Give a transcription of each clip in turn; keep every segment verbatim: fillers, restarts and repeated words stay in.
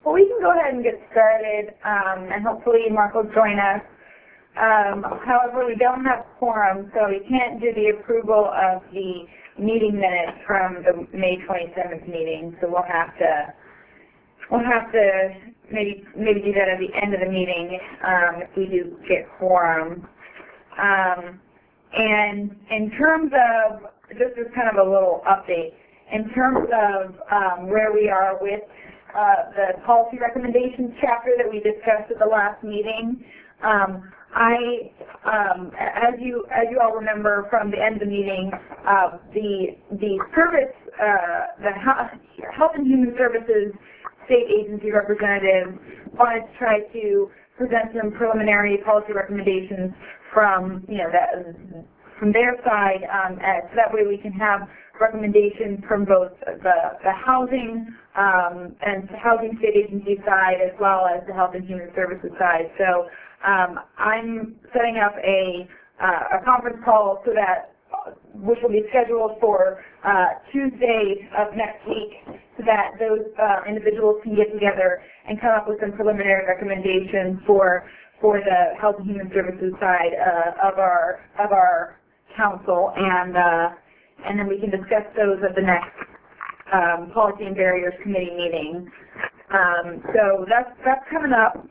Well, we can go ahead and get started, um, and hopefully Mark will join us. Um, however, we don't have quorum, so we can't do the approval of the meeting minutes from the May twenty-seventh meeting. So we'll have to we'll have to maybe maybe do that at the end of the meeting um, if we do get quorum. Um, and in terms of, this is kind of a little update, in terms of um, where we are with uh, the policy recommendations chapter that we discussed at the last meeting, um, I, um, as you as you all remember from the end of the meeting, uh, the the service, uh, the Health and Human Services state agency representatives wanted to try to present some preliminary policy recommendations from you know that from their side, um, and so that way we can have recommendations from both the the housing um, and the housing state agency side as well as the Health and Human Services side. So. Um, I'm setting up a, uh, a conference call so that, uh, which will be scheduled for uh, Tuesday of next week, so that those uh, individuals can get together and come up with some preliminary recommendations for for the Health and Human Services side uh, of our of our council, and uh, and then we can discuss those at the next um, Policy and Barriers Committee meeting. Um, so that's that's coming up.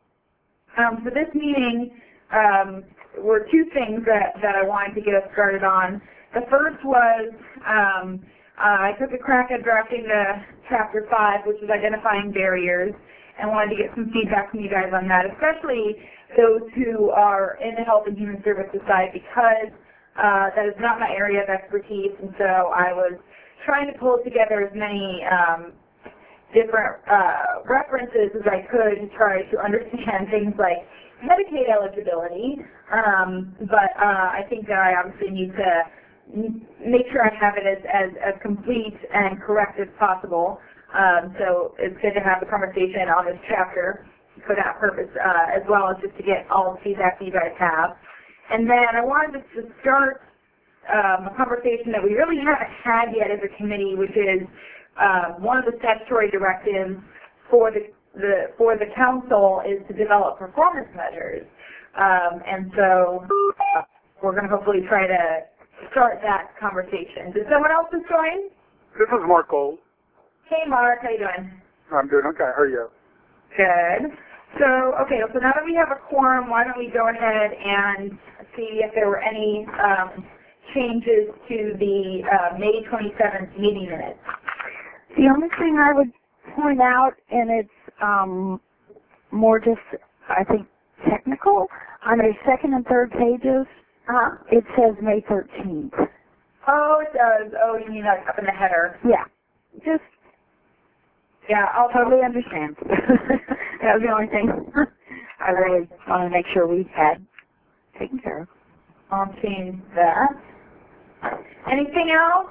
Um, for this meeting, um, were two things that, that I wanted to get us started on. The first was um, uh, I took a crack at drafting the Chapter five, which is identifying barriers, and wanted to get some feedback from you guys on that, especially those who are in the Health and Human Services side, because uh, that is not my area of expertise, and so I was trying to pull together as many um, different uh, references as I could to try to understand things like Medicaid eligibility, um, but uh, I think that I obviously need to make sure I have it as, as, as complete and correct as possible. Um, so it's good to have the conversation on this chapter for that purpose, uh, as well as just to get all the feedback that you guys have. And then I wanted to start um, a conversation that we really haven't had yet as a committee, which is Uh, one of the statutory directives for the, the for the council is to develop performance measures, um, and so uh, we're going to hopefully try to start that conversation. Did someone else just join? This is Mark Gold. Hey, Mark, how you doing? I'm doing okay. How are you? Good. So, okay, so now that we have a quorum, why don't we go ahead and see if there were any um, changes to the uh, May twenty-seventh meeting minutes. The only thing I would point out, and it's um, more just, I think, technical, on the second and third pages, uh-huh. It says May thirteenth. Oh, it does. Oh, you mean like up in the header? Yeah. Just, yeah, I'll totally understand. That was the only thing I really wanted to make sure we had taken care of. I'll change that. Anything else?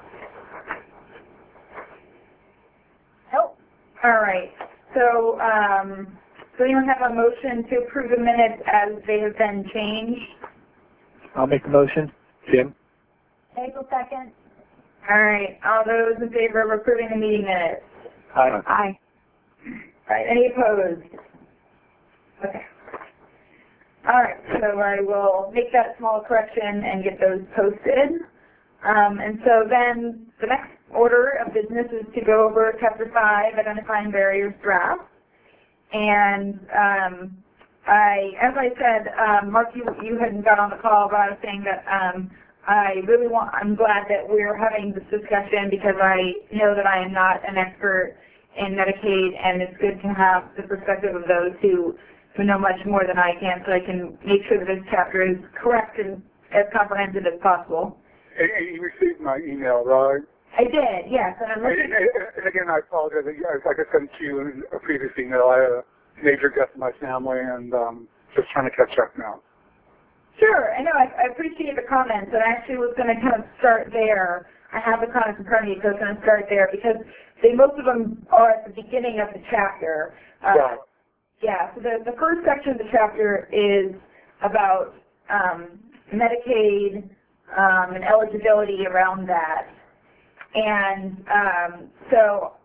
Nope. All right. So, um, so you have a motion to approve the minutes as they have been changed? I'll make the motion. Jim? April second. All right. All those in favor of approving the meeting minutes? Aye. Aye. All right. Any opposed? Okay. All right. So I will make that small correction and get those posted. Um, and so then the next order of business is to go over Chapter five, Identifying Barriers draft. And um, I, as I said, um, Mark, you, you hadn't got on the call, but I was saying that um, I really want, I'm glad that we're having this discussion because I know that I am not an expert in Medicaid, and it's good to have the perspective of those who, who know much more than I can, so I can make sure that this chapter is correct and as comprehensive as possible. And, and you received my email, right? I did, yes. And I'm looking. And, and, and again, I apologize. Like I said to you in a previous email, I had a major death in my family, and um, just trying to catch up now. Sure, I know. I, I appreciate the comments, and I actually was going to kind of start there. I have the comments in front of me, so I was going to start there because they, most of them are at the beginning of the chapter. Uh, right. Yeah. So the the first section of the chapter is about um, Medicaid um, and eligibility around that. And um, so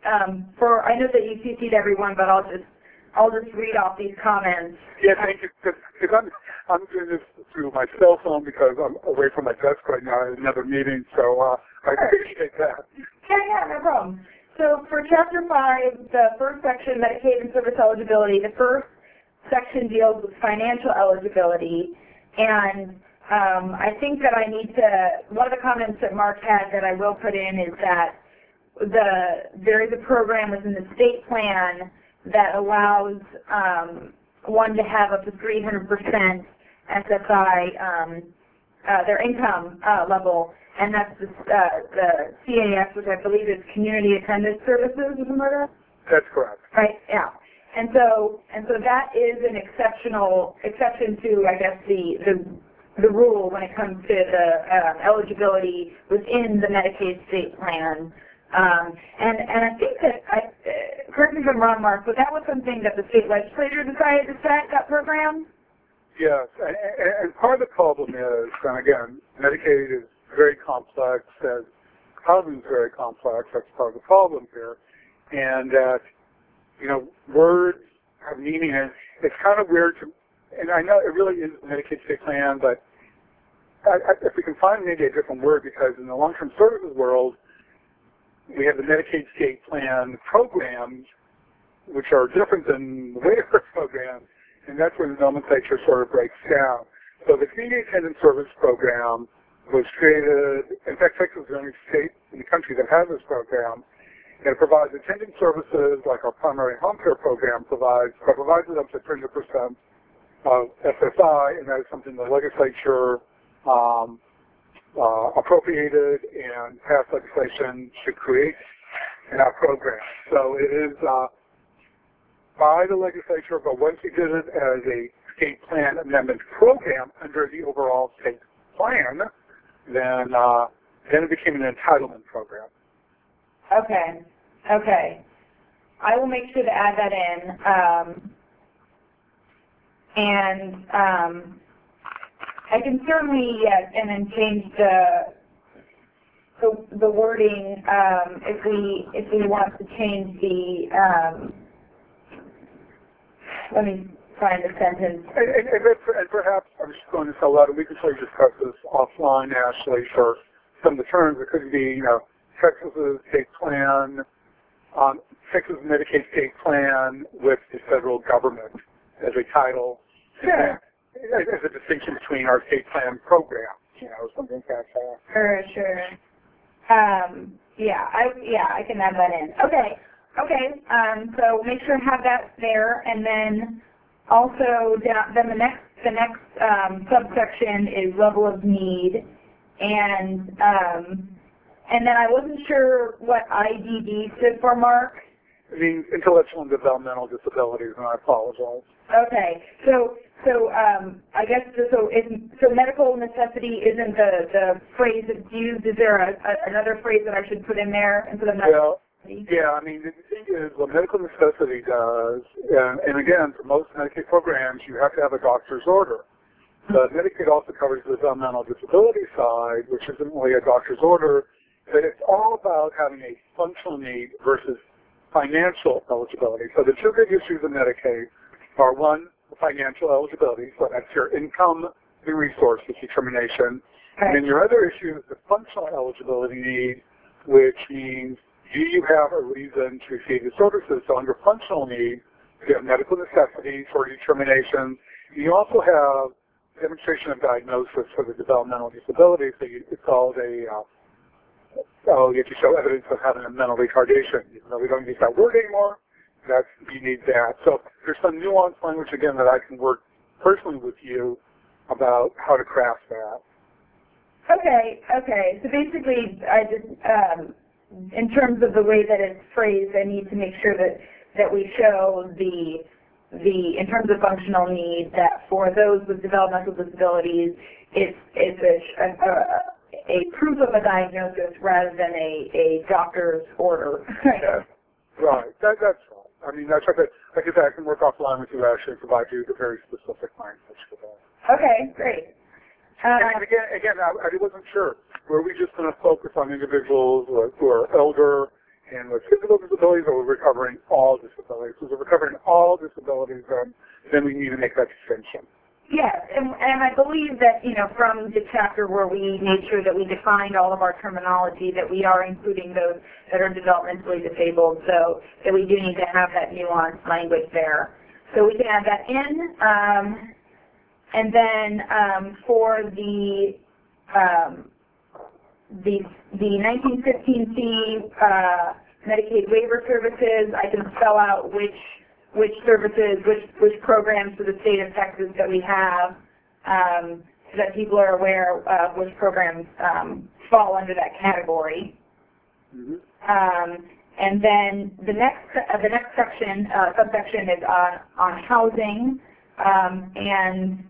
um, for, I know that you C C'd everyone, but I'll just, I'll just read off these comments. Yeah, thank you. Because I'm, I'm doing this through my cell phone because I'm away from my desk right now at another meeting, so uh, I appreciate that. Yeah, yeah, no problem. So for Chapter five, the first section, Medicaid and service eligibility, the first section deals with financial eligibility, and um, I think that I need to, one of the comments that Mark had that I will put in is that the there is a program within the state plan that allows um, one to have up to three hundred percent S S I, um, uh, their income uh, level, and that's the, uh, the C A S, which I believe is Community Attendance Services, is that? That's correct. Right, yeah. And so, and so that is an exceptional, exception to, I guess, the, the, the rule when it comes to the uh, eligibility within the Medicaid state plan. Um, and, and I think that, I, uh, correct me if I'm wrong, Mark, but that was something that the state legislature decided to set, that program? Yes, and, and part of the problem is, and again, Medicaid is very complex, as housing is very complex, that's part of the problem here, and that, you know, words have meaning, and it's kind of weird to, and I know it really is the Medicaid state plan, but I, I, if we can find maybe a different word, because in the long-term services world, we have the Medicaid state plan programs, which are different than the waiver program, and that's where the nomenclature sort of breaks down. So the Community Attendance Service Program was created, in fact, Texas is the only state in the country that has this program, and it provides attendance services like our primary home care program provides, but provides it up to three hundred percent of S S I, and that is something the legislature um, Uh, appropriated and passed legislation to create in our program. So it is uh, by the legislature, but once we did it as a state plan amendment program under the overall state plan, then uh, then it became an entitlement program. Okay, okay. I will make sure to add that in. Um, and um, I can certainly, yes, and then change the the, the wording um, if we if we want to change the. Um, let me find the sentence. And, and, and, and perhaps I'm just going to tell that, and we can totally discuss this offline, Ashley, for some of the terms. It could be, you know, Texas's state plan, um, Texas Medicaid state plan with the federal government as a title. Sure. As a distinction between our state plan programs, you know, something like that. Sure, sure. Um, yeah, I yeah, I can add that in. Okay, okay. Um, so make sure to have that there, and then also down, then the next the next um, subsection is level of need, and um, and then I wasn't sure what I D D stood for, Mark. I mean, intellectual and developmental disabilities, and I apologize. Okay, so so um, I guess so. Is, so medical necessity isn't the the phrase that's used. Is there a, a, another phrase that I should put in there instead of medical necessity? Well, yeah. I mean, the thing is, what medical necessity does, and, and again, for most Medicaid programs, you have to have a doctor's order. But Medicaid also covers the developmental disability side, which isn't really a doctor's order. But it's all about having a functional need versus financial eligibility. So the two big issues in Medicaid are, one, financial eligibility, so that's your income and resources determination. Right. And then your other issue is the functional eligibility need, which means do you have a reason to receive the services? So under functional need, you have medical necessities for determination. You also have demonstration of diagnosis for the developmental disability, so you, it's called a, uh, oh, you have to show evidence of having a mental retardation. Even though we don't use that word anymore, that's, you need that. So there's some nuanced language, again, that I can work personally with you about how to craft that. Okay, okay. So basically, I just, um, in terms of the way that it's phrased, I need to make sure that, that we show the, the, in terms of functional need, that for those with developmental disabilities, it's, it's a, a, a proof of a diagnosis rather than a, a doctor's order. Yeah. Right. That, that's right. I mean, that's right. Like I said, I can work offline with you, actually, and provide you the very specific language for that. Okay, great. Uh, and again, again, I, I wasn't sure. Were we just going to focus on individuals who are, who are elder in with physical disabilities, or we're recovering all disabilities. If we're recovering all disabilities, then, then we need to make that distinction. Yes, and, and I believe that, you know, from the chapter where we made sure that we defined all of our terminology, that we are including those that are developmentally disabled, so that we do need to have that nuanced language there. So we can add that in. Um, and then um, for the um, the the nineteen fifteen C uh, Medicaid waiver services, I can spell out which which services, which which programs for the state of Texas that we have, um, so that people are aware of which programs um, fall under that category. Mm-hmm. Um, and then the next uh, the next section uh, subsection is on on housing, um, and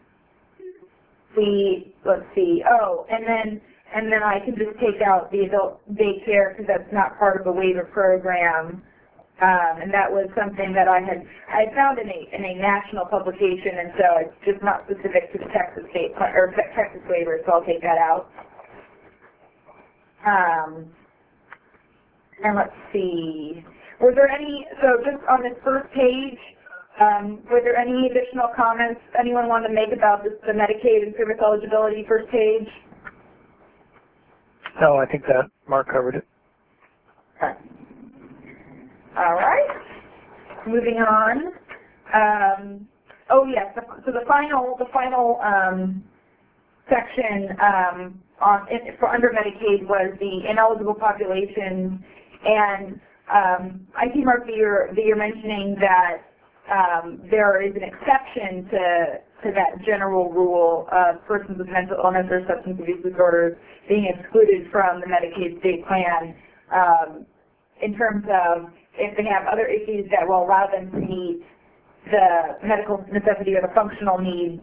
we let's see. Oh, and then and then I can just take out the adult daycare because that's not part of the waiver program, um, and that was something that I had I found in a in a national publication, and so it's just not specific to the Texas state or Texas waiver, so I'll take that out. Um, And let's see, were there any, so just on this first page, um, were there any additional comments anyone wanted to make about this, the Medicaid and service eligibility first page? No, I think that Mark covered it. Okay. All right. Moving on. Um, oh yes, the, so the final, the final um, section um, on in, for under Medicaid was the ineligible population. And um, I see, Mark, that you're, that you're mentioning that um, there is an exception to, to that general rule of persons with mental illness or substance abuse disorders being excluded from the Medicaid state plan um, in terms of if they have other issues that will allow them to meet the medical necessity or the functional need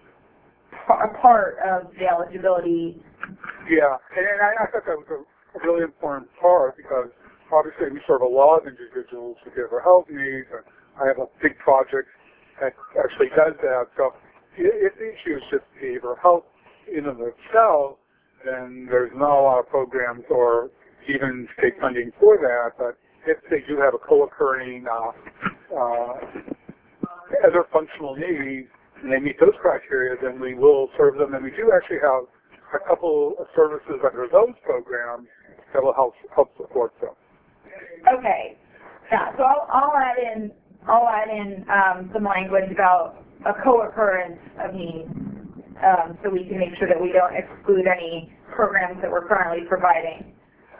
a part of the eligibility. Yeah, and, and I, I thought that was a, a really important part because obviously we serve a lot of individuals with behavioral health needs, and I have a big project that actually does that. So if the issue is just behavioral health in and of itself, then there's not a lot of programs or even state funding for that. But if they do have a co-occurring uh, uh, other functional needs, and they meet those criteria, then we will serve them. And we do actually have a couple of services under those programs that will help help support them. Okay. Yeah, so I'll, I'll add in I'll add in um, some language about a co-occurrence of needs, um, so we can make sure that we don't exclude any programs that we're currently providing.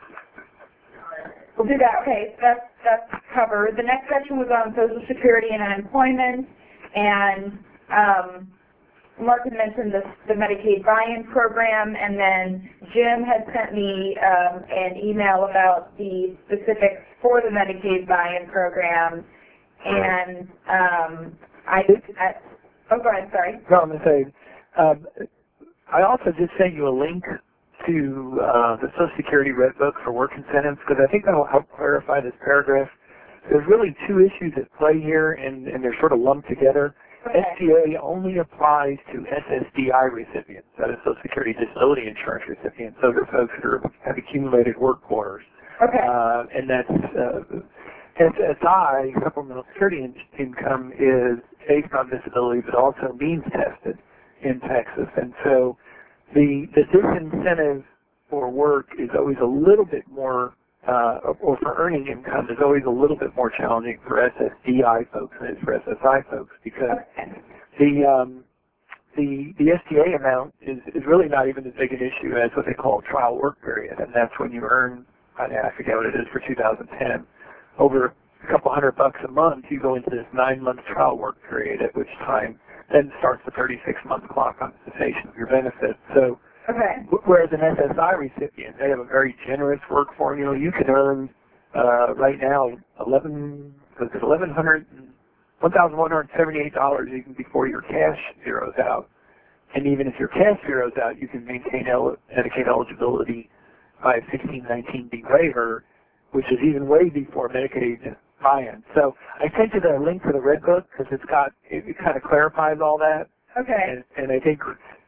We'll do that. Okay, so that's that's covered. The next section was on Social Security and unemployment, and um, Mark had mentioned this, the Medicaid buy-in program, and then Jim had sent me um, an email about the specifics for the Medicaid buy-in program, and um, I, I, oh, go ahead, sorry. No, I'm going to say, um, I also just sent you a link to uh, the Social Security Red Book for work incentives, because I think that will help clarify this paragraph. There's really two issues at play here, and, and they're sort of lumped together. Okay. S T A only applies to S S D I recipients, that is Social Security Disability Insurance recipients. Those are folks that are, have accumulated work quarters. Okay. Uh, and that's uh, S S I, Supplemental Security in Income, is based on disability but also means tested in Texas. And so the, the disincentive for work is always a little bit more Uh, or for earning income is always a little bit more challenging for S S D I folks than it is for S S I folks, because the um, the the S T A amount is, is really not even as big an issue as what they call a trial work period, and that's when you earn, I forget what it is for two thousand ten, over a couple hundred bucks a month. You go into this nine-month trial work period, at which time then starts the thirty-six month clock on cessation of your benefits. So. Okay. Whereas an S S I recipient, they have a very generous work formula. You can earn uh, right now eleven, was it eleven hundred, one thousand one hundred seventy-eight dollars even before your cash zeroes out. And even if your cash zeroes out, you can maintain el Medicaid eligibility by a sixteen nineteen B waiver, which is even way before Medicaid buy-in. So I sent you the link for the Red Book because it's got it, it kind of clarifies all that. Okay. And, and I think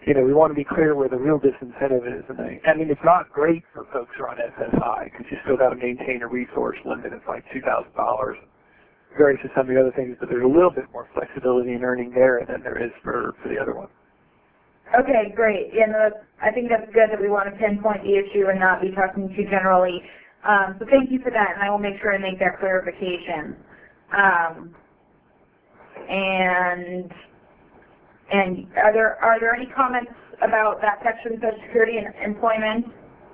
you know, we want to be clear where the real disincentive is. And I, I mean, it's not great for folks who are on S S I because you still got to maintain a resource limit. It's like two thousand dollars. Varies to some of the other things, but there's a little bit more flexibility in earning there than there is for, for the other one. Okay, great. Yeah, no, that's, I think that's good that we want to pinpoint the issue and not be talking too generally. Um, so thank you for that, and I will make sure I make that clarification. Um, and and are there are there any comments about that section, Social Security and employment?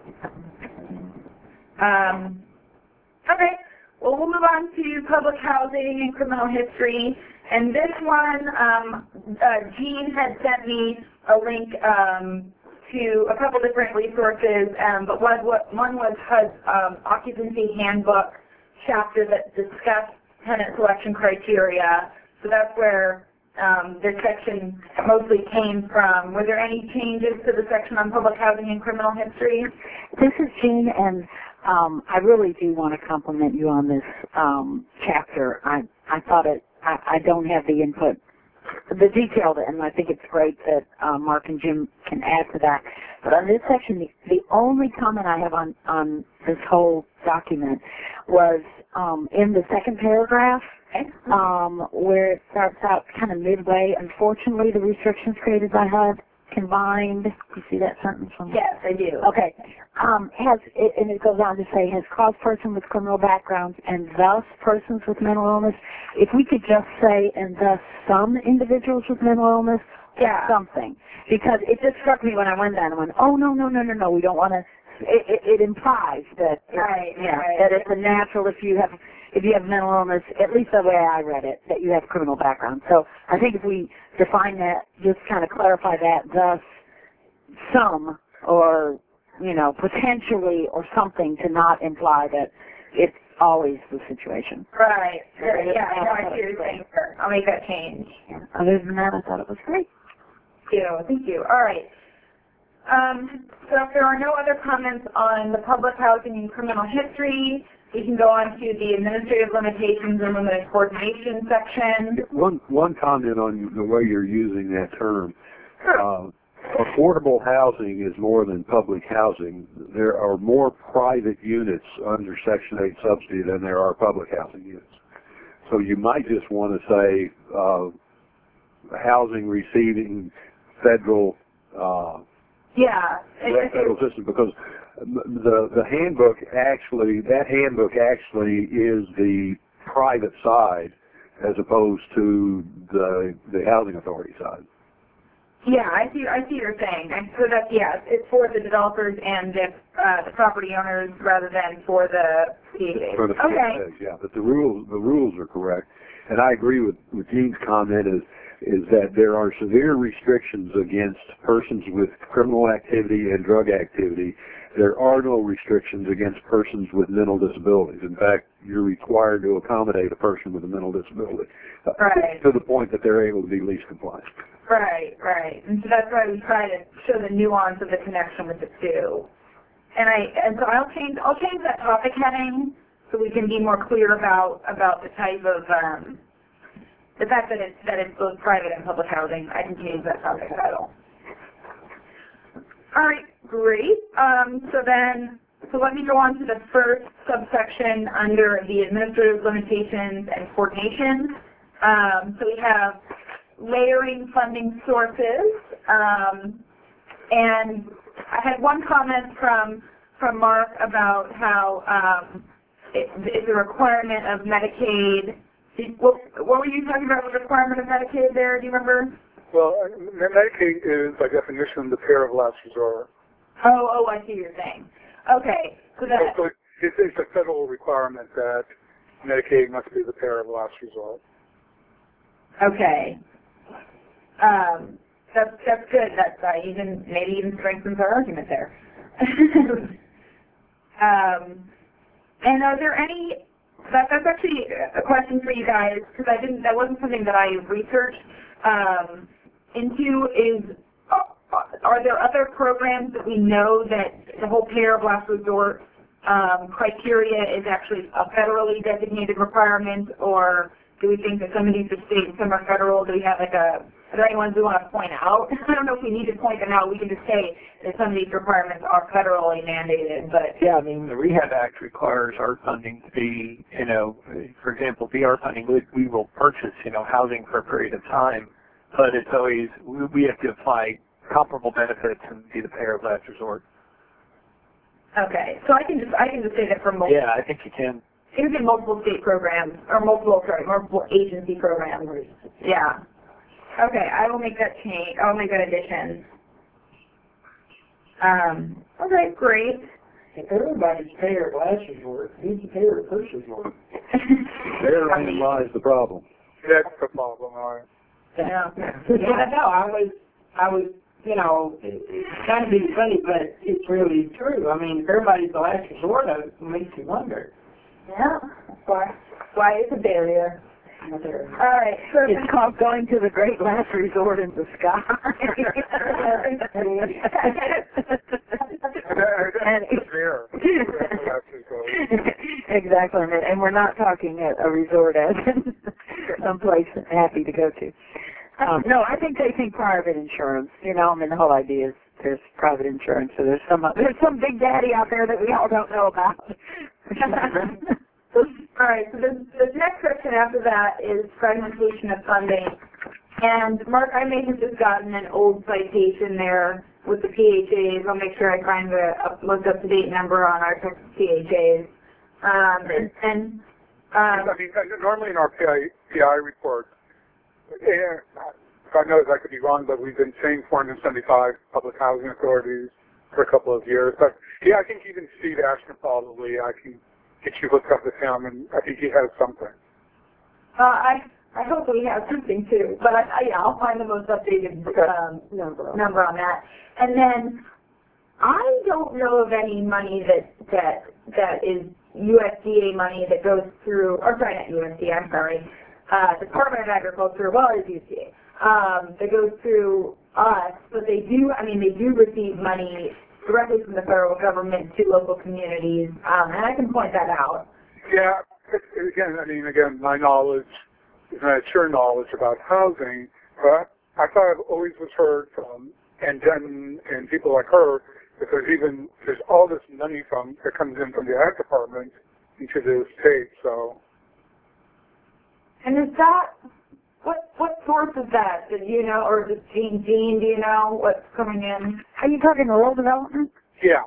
Um, okay. Well, we'll move on to public housing and criminal history. And this one, um, uh, Jean had sent me a link um, to a couple different resources, um, but one, one was H U D's um, occupancy handbook chapter that discussed tenant selection criteria. So that's where um, this section mostly came from. Were there any changes to the section on public housing and criminal history? This is Jean, and um, I really do want to compliment you on this um, chapter. I I thought it. I, I don't have the input, the detailed, and I think it's great that uh, Mark and Jim can add to that. But on this section, the, the only comment I have on on this whole document was um, in the second paragraph, um, where it starts out kind of midway. Unfortunately, the restrictions created by H U D combined. You see that sentence from? Yes, I do. Okay. Um, has it, and it goes on to say has caused persons with criminal backgrounds and thus persons with mental illness. If we could just say and thus some individuals with mental illness, yeah, something, because it just struck me when I went down. I went, oh no no no no no, we don't want to. It, it, it implies that it, right, yeah, right. that it's a natural if you have if you have mental illness, at least the way I read it, that you have criminal background. So I think if we define that, just kind of clarify that, thus some or, you know, potentially or something to not imply that it's always the situation. Right. Yeah, yeah, no, I see what you're saying. I'll make that change. Yeah. Other than that, I thought it was great. Thank you. Thank you. All right. Um, so if there are no other comments on the public housing and criminal history, we can go on to the administrative limitations and limited coordination section. One one comment on the way you're using that term. Sure. Uh, affordable housing is more than public housing. There are more private units under Section eight subsidy than there are public housing units. So you might just want to say uh, housing receiving federal uh, yeah. federal system, because the the handbook actually that handbook actually is the private side as opposed to the the housing authority side. Yeah, I see. I see what you're saying. And so that's yeah, it's for the developers and the, uh, the property owners rather than for the P H As. For the okay. P H As, yeah. But the rules the rules are correct, and I agree with with Gene's comment is is that there are severe restrictions against persons with criminal activity and drug activity. There are no restrictions against persons with mental disabilities. In fact, you're required to accommodate a person with a mental disability uh, right. to the point that they're able to be least compliant. Right, right. And so that's why we try to show the nuance of the connection with the two. And I and so I'll change I'll change that topic heading so we can be more clear about about the type of um, the fact that it's that it's both private and public housing. I can change that topic title. All right, great. Um, so then, so let me go on to the first subsection under the administrative limitations and coordination. Um, so we have layering funding sources, um, and I had one comment from from Mark about how um, it, it's a requirement of Medicaid. Did, what, what were you talking about with the requirement of Medicaid there? Do you remember? Well, Medicaid is, by definition, the payer of last resort. Oh, oh, I see what you're saying. Okay, so that... So it's, it's a federal requirement that Medicaid must be the payer of last resort. Okay. Um, that's, that's good. That's uh, even, maybe even strengthens our argument there. um, and are there any... That, that's actually a question for you guys, because I didn't, that wasn't something that I researched um, into, is are there other programs that we know that the whole payer of last resort um, criteria is actually a federally designated requirement, or do we think that some of these are state and some are federal? Do we have like a are there any ones we want to point out? I don't know if we need to point them out. We can just say that some of these requirements are federally mandated, but yeah, I mean, the Rehab Act requires our funding to be, you know, for example, V R funding, we, we will purchase, you know, housing for a period of time, but it's always, we, we have to apply comparable benefits and be the payer of last resort. okay. So I can just I can just say that for multiple. Yeah, I think you can. It would be multiple state programs or multiple sorry multiple agency programs. Yeah. Okay, I will make that change. I'll make that addition. Um. Okay, great. If everybody's payer of last resort, who's the payer of first resort? Therein lies the problem. That's the problem, all right. Yeah. Yeah, no, I was, I was, you know, it, it's kind of be funny, but it's really true. I mean, if everybody's the last resort, it makes you wonder. Yeah. That's why. That's why it's a barrier. All right. So It's called going to the great last resort in the sky. And it's there. Exactly, and we're not talking at a resort as someplace happy to go to. Um, no, I think they think private insurance. You know, I mean, the whole idea is there's private insurance, so there's some there's some big daddy out there that we all don't know about. All right, so the, the next section after that is fragmentation of funding. And Mark, I may have just gotten an old citation there with the P H As. I'll make sure I find the up, most up-to-date number on our Texas P H As. Um, Okay. and, and um, I mean, normally in our P I, P I reports, and God knows I could be wrong, but we've been saying four hundred seventy-five public housing authorities for a couple of years. But yeah, I think even Steve Ashton probably, I can get you hooked up with him, and I think he has something. uh, I I hope we have something too, but I, I, yeah, I'll find the most updated um, number number on that. And then I don't know of any money that that that is U S D A money that goes through, or sorry, not U S D A, I'm sorry, uh, Department of Agriculture, well, it's U S D A, um, that goes through us, but they do, I mean, they do receive money directly from the federal government to local communities, um, and I can point that out. Yeah, again, I mean, again, my knowledge is not your knowledge about housing, but I thought I've always was heard from, and Denton and people like her, that there's even, there's all this money from, that comes in from the Ag Department into the state, so. And is that, what what source is that? Do you know, or is it Gene, Gene, do you know what's coming in? Are you talking rural development? Yeah.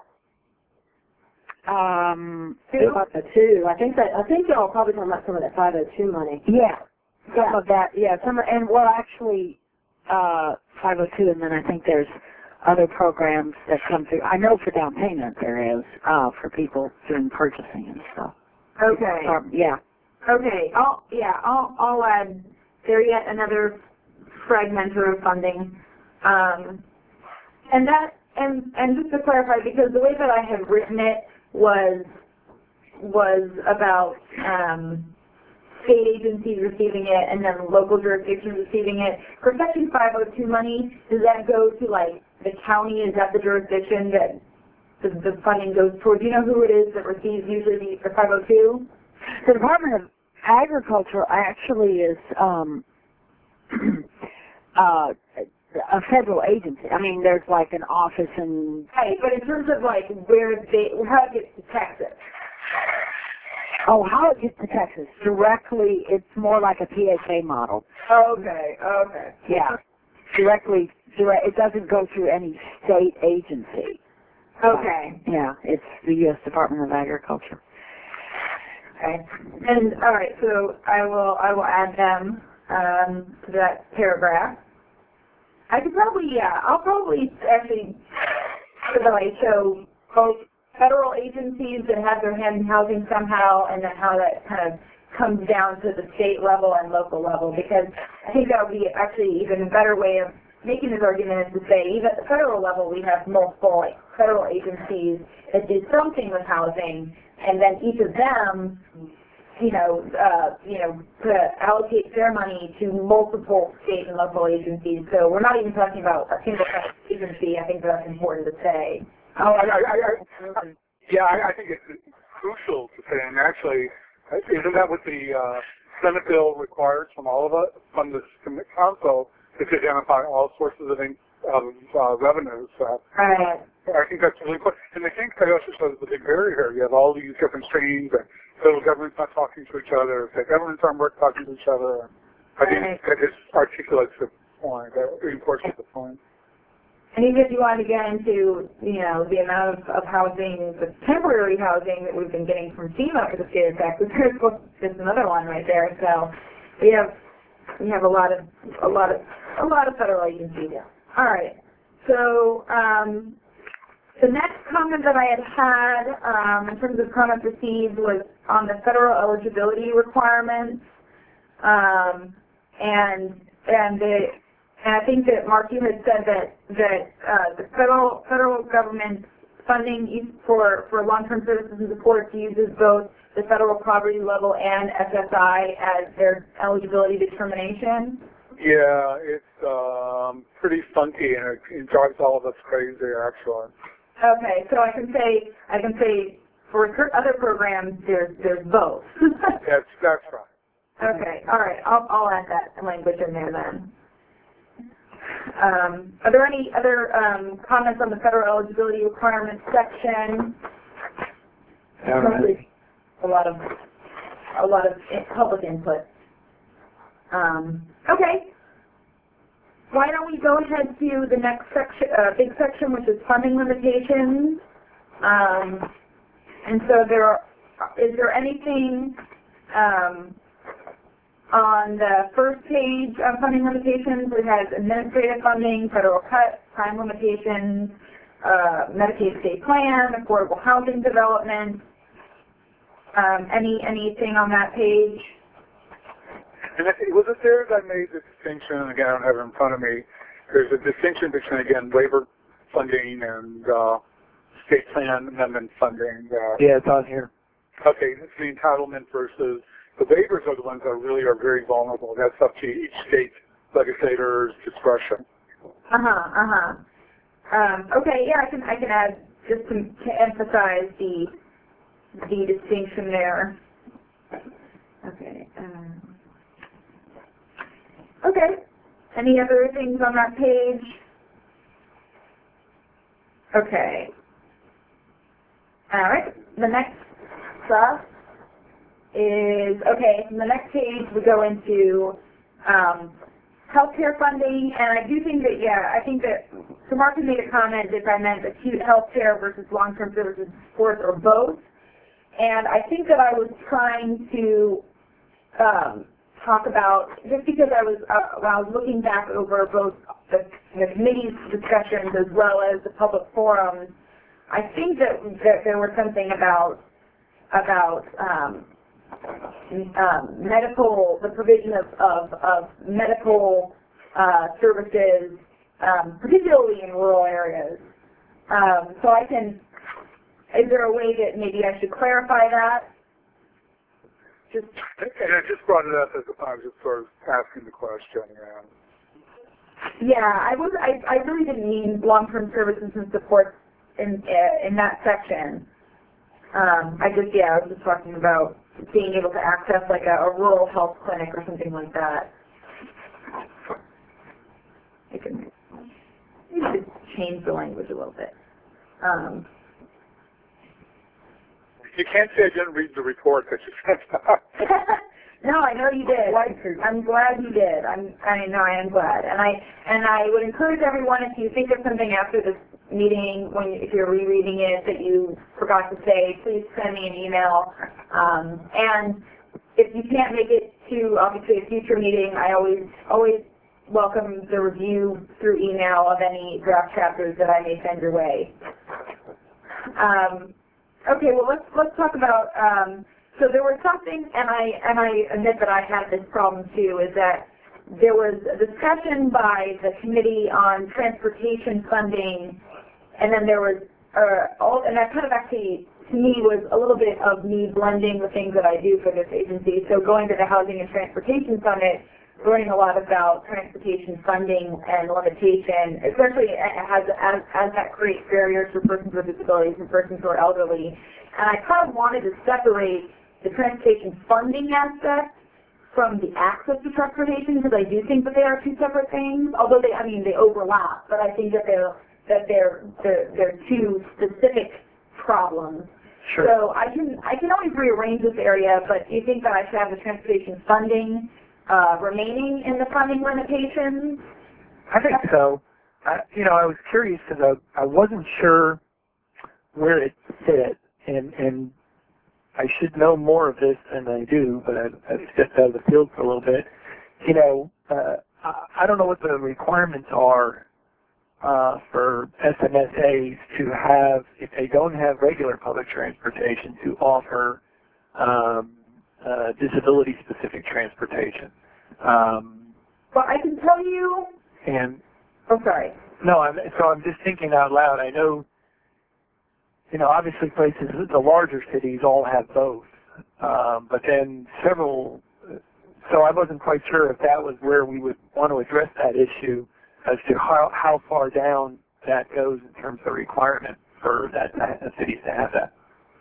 Um, About the two, I think that I think y'all probably talking about some of that five oh two money. yeah, some Yeah. of that, yeah, some of, and well, actually, uh, five oh two, and then I think there's other programs that come through. I know for down payment there is, uh, for people doing purchasing and stuff. Okay. Um, yeah. Okay. I'll yeah. I'll I'll add there yet another fragmenter of funding, um, and that and and just to clarify, because the way that I had written it was was about um, state agencies receiving it and then local jurisdictions receiving it. For Section five oh two money, does that go to like the county? Is that the jurisdiction that the, the funding goes towards? Do you know who it is that receives usually the, the five oh two? The Department of Agriculture actually is um, uh, a federal agency. I mean, there's like an office in. Right, but in terms of like where they, how it gets to Texas. Oh, how it gets to Texas directly? It's more like a P H A model. Okay, okay. Yeah, directly. Direct. It doesn't go through any state agency. Okay. Yeah, it's the U S Department of Agriculture. Okay. And all right, so I will I will add them um, to that paragraph. I could probably yeah, I'll probably actually really show both federal agencies that have their hand in housing somehow, and then how that kind of comes down to the state level and local level, because I think that would be actually even a better way of making this argument is to say even at the federal level we have multiple like, federal agencies that do something with housing, and then each of them, you know, uh, you know, to allocate their money to multiple state and local agencies. So we're not even talking about a single agency. I think that's important to say. Oh, I, I, I, I, yeah, I, I think it's crucial to say, and actually, isn't that what the uh, Senate bill requires from all of us, from the council, to identify all sources of, in, of uh, revenues. Uh, Right. I think that's really important. And I think that also shows the big barrier here. You have all these different streams, and federal government's not talking to each other, state governments aren't work talking to each other. I think Right. that just articulates the point, that reinforces the point. And even if you want to get into, you know, the amount of, of housing, the temporary housing that we've been getting from FEMA for the state of Texas, there's just another one right there. So we have we have a lot of a lot of a lot of federal agencies. All right. So um, the next comment that I had had um, in terms of comments received was on the federal eligibility requirements, um, and and the And I think that Mark, you had said that that uh, the federal federal government funding for for long-term services and supports uses both the federal poverty level and S S I as their eligibility determination. Yeah, it's um, pretty funky, and it, it drives all of us crazy, actually. Okay, so I can say I can say for other programs there's there's both. That's that's right. Okay, all right, I'll I'll add that language in there then. Um, are there any other um, comments on the federal eligibility requirements section? All right. A lot of a lot of public input. Um, okay. Why don't we go ahead to the next section, uh, big section, which is funding limitations. Um, and so there are, is there anything um, on the first page of funding limitations? It has administrative funding, federal cuts, time limitations, uh, Medicaid state plan, affordable housing development. Um, any anything on that page? And I think, was it there that I made the distinction, and again, I don't have it in front of me, there's a distinction between, again, waiver funding and uh, state plan amendment funding. Uh, Yeah, it's on here. Okay, it's the entitlement versus the waivers are the ones that really are very vulnerable. That's up to each state legislator's discretion. Uh-huh, uh-huh. Um, okay, yeah, I can I can add just to, to emphasize the the distinction there. Okay. Um, okay. Any other things on that page? Okay. All right. The next stuff is, okay, from the next page we go into um, healthcare funding, and I do think that, yeah, I think that, so Mark had made a comment if I meant acute healthcare versus long-term services supports or both, and I think that I was trying to um, talk about, just because I was, uh, when I was looking back over both the, the committee's discussions as well as the public forums, I think that, that there was something about, about um, um, medical, the provision of, of, of medical uh, services, um, particularly in rural areas. Um, so I can, is there a way that maybe I should clarify that? Just, And I just brought it up as I was just sort of asking the question. Yeah, yeah, I was. I, I really didn't mean long-term services and support in uh, in that section. Um, I just, yeah, I was just talking about being able to access like a, a rural health clinic or something like that. I can maybe just change the language a little bit. Um, you can't say I didn't read the report that you sent out. No, I know you did. I'm glad you did. I'm, I know I am glad, and I and I would encourage everyone, if you think of something after this meeting, when you, if you're rereading it that you forgot to say, please send me an email. Um, and if you can't make it to obviously a future meeting, I always always welcome the review through email of any draft chapters that I may send your way. Um, okay, well let's let's talk about. Um, So there was something, and I and I admit that I had this problem too, is that there was a discussion by the committee on transportation funding, and then there was, uh, all, and that kind of actually, to me, was a little bit of me blending the things that I do for this agency. So going to the Housing and Transportation Summit, learning a lot about transportation funding and limitation, especially as, as, as that creates barriers for persons with disabilities and persons who are elderly. And I kind of wanted to separate the transportation funding aspect from the access to transportation, because I do think that they are two separate things, although they, I mean, they overlap, but I think that they're, that they're, they're, they're two specific problems. Sure. So I can, I can always rearrange this area, but do you think that I should have the transportation funding uh, remaining in the funding limitations? I think so. I, you know, I was curious because I, I wasn't sure where it fit, and, and I should know more of this than I do, but I, I've stepped out of the field for a little bit. You know, uh, I, I don't know what the requirements are uh, for S M S As to have, if they don't have regular public transportation, to offer um, uh, disability-specific transportation. Um, Well, I can tell you. and Oh, sorry. no, I'm, so I'm just thinking out loud. I know, you know, obviously places, the larger cities all have both, um, but then several, so I wasn't quite sure if that was where we would want to address that issue as to how, how far down that goes in terms of requirement for that, that cities to have that.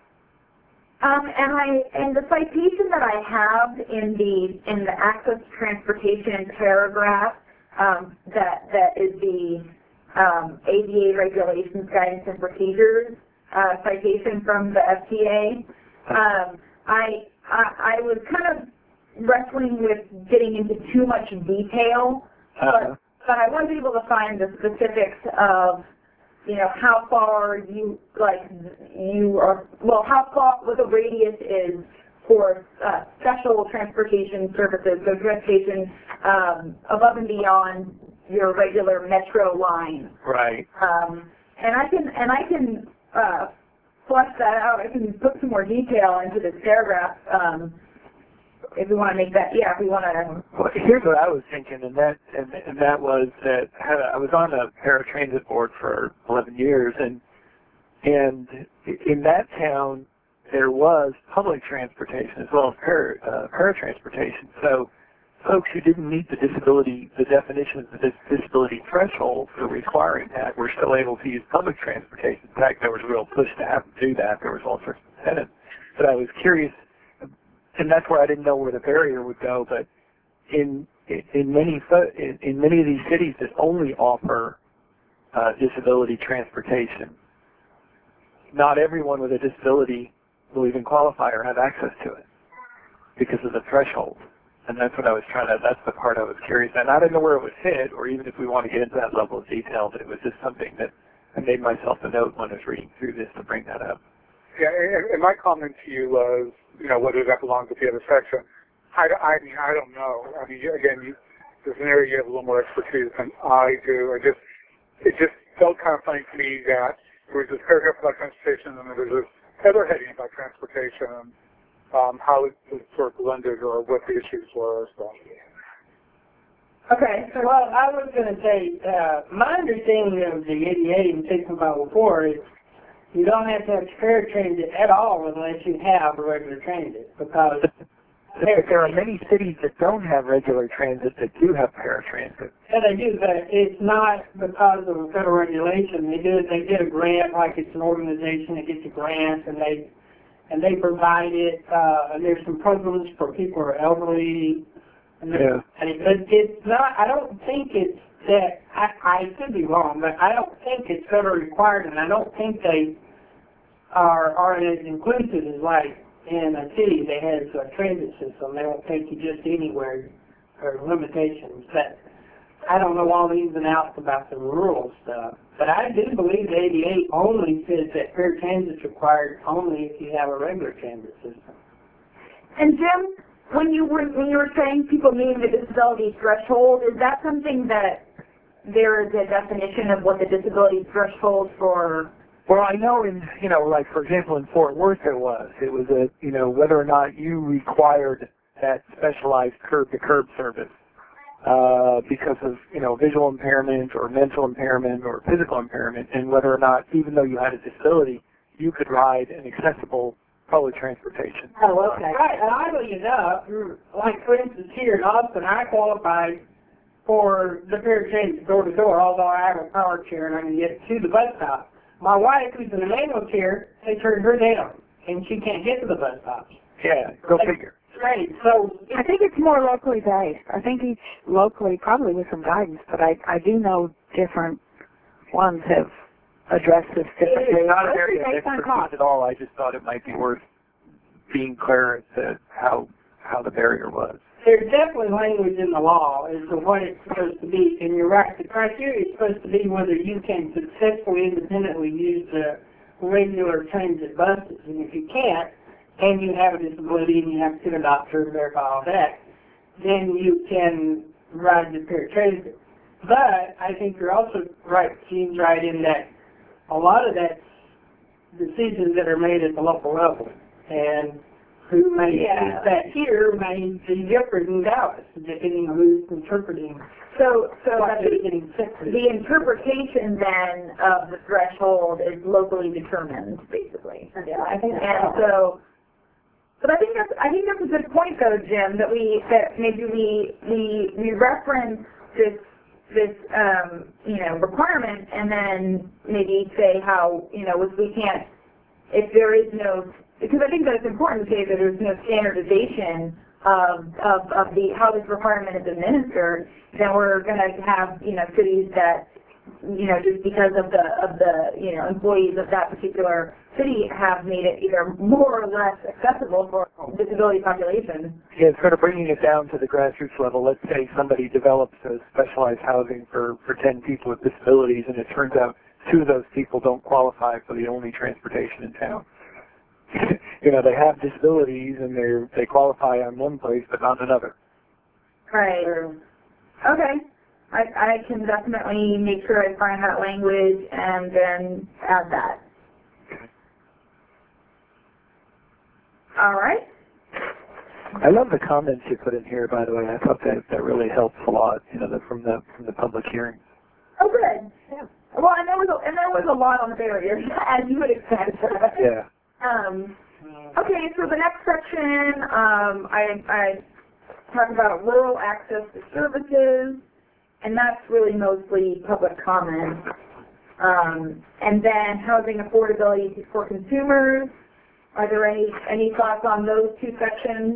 Um, and I, and the citation that I have in the, in the access to transportation paragraph, um, that, that is the, um, A D A regulations, guidance, and procedures, uh, citation from the F T A. Um, I, I, I was kind of wrestling with getting into too much detail, Uh-huh. but, but I was able to find the specifics of, you know, how far you, like, you are, well, how far, what the radius is for uh, special transportation services, so transportation um, above and beyond your regular metro line. Right. Um, and I can, and I can uh, flesh that out. I can put some more detail into this paragraph um, if we want to make that, yeah, if we want to. Well, here's what I was thinking, and that and, and that was that I was on a paratransit board for eleven years, and and in that town there was public transportation as well as para, uh, paratransportation. So folks who didn't meet the disability, the definition of the dis disability threshold for requiring that, were still able to use public transportation. In fact, there was a real push to have them do that. There was all sorts of incentives. But I was curious, and that's where I didn't know where the barrier would go. But in in many in, in many of these cities that only offer uh, disability transportation, not everyone with a disability will even qualify or have access to it because of the threshold. And that's what I was trying to, that's the part I was curious. And I didn't know where it would fit, or even if we want to get into that level of detail, but it was just something that I made myself a note when I was reading through this to bring that up. Yeah, and, and my comment to you was, you know, whether that belongs with the other section. I, I mean, I don't know. I mean, again, you, there's an area you have a little more expertise than I do. I just, it just felt kind of funny to me that there was this paragraph about transportation, and then there was this other heading about transportation, um, how it was sort of blended or what the issues were. So. Okay. So, well, I was going to say, uh, my understanding of the A D A in sixteen five oh four is you don't have to have paratransit at all unless you have a regular transit, because there, there are many cities that don't have regular transit that do have paratransit. yeah, they do, but it's not because of federal regulation. They do it. They get a grant, like it's an organization that gets a grant, and they and they provide it. Uh, and there's some programs for people who are elderly. And, Yeah. and it, but it's not. I don't think it's that. I, I could be wrong, but I don't think it's federally required, and I don't think they are are as inclusive as like in a city that has a transit system. They won't take you just anywhere or limitations. But I don't know all the ins and outs about the rural stuff. But I do believe the A D A only says that paratransit is required only if you have a regular transit system. And Jim, when you were when you were saying people meeting the disability threshold, is that something that there is a definition of what the disability threshold for? Well, I know in, you know, like, for example, in Fort Worth there was. It was a, you know, whether or not you required that specialized curb-to-curb service uh, because of, you know, visual impairment or mental impairment or physical impairment, and whether or not, even though you had a disability, you could ride an accessible public transportation. Oh, okay. Right, and oddly enough, like for instance here in Austin, I qualified for the paratransit door to door, although I have a power chair and I can get to the bus stop. My wife, who's in a manual chair, they turned her down, and she can't get to the bus stops. Yeah, go They, figure. Right. So I think it's more locally based. I think each locally, probably with some guidance, but I, I do know different ones have addressed this differently. It's not an mostly area of based on expertise cost. at all. I just thought it might be worth being clear as to how, how the barrier was. there's definitely language in the law as to what it's supposed to be, and you're right. The criteria is supposed to be whether you can successfully independently use the regular transit buses, and if you can't, and you have a disability and you have to see a doctor to verify all that, then you can ride the paratransit. But I think you're also right, Gene's right in that a lot of that's decisions that are made at the local level, and who may Yeah. use that here may be different in Dallas, depending on who's interpreting So, so what the, they're getting sent to. the interpretation then of the threshold is locally determined, basically. Yeah, I think And so, but I think that's, I think that's a good point though, Jim, that we, that maybe we, we, we reference this, this, um, you know, requirement and then maybe say how, you know, if we can't, if there is no, because I think that it's important to say that there's no standardization of, of, of the, how this requirement is administered, then we're going to have, you know, cities that, you know, just because of the, of the, you know, employees of that particular city have made it either more or less accessible for disability populations. Yeah, sort of bringing it down to the grassroots level. Let's say somebody develops a specialized housing for, for ten people with disabilities, and it turns out two of those people don't qualify for the only transportation in town. You know, they have disabilities and they they qualify on one place but not another. Right. Okay. I, I can definitely make sure I find that language and then add that. All right. I love the comments you put in here, by the way. I thought that that really helps a lot. You know, the, from the from the public hearing. Oh, good. Yeah. Well, and there was a, and there was a lot on the barriers, as you would expect. Yeah. Um, okay, so the next section, um, I, I talk about rural access to services, and that's really mostly public comment. Um, and then housing affordability for consumers. Are there any, any thoughts on those two sections?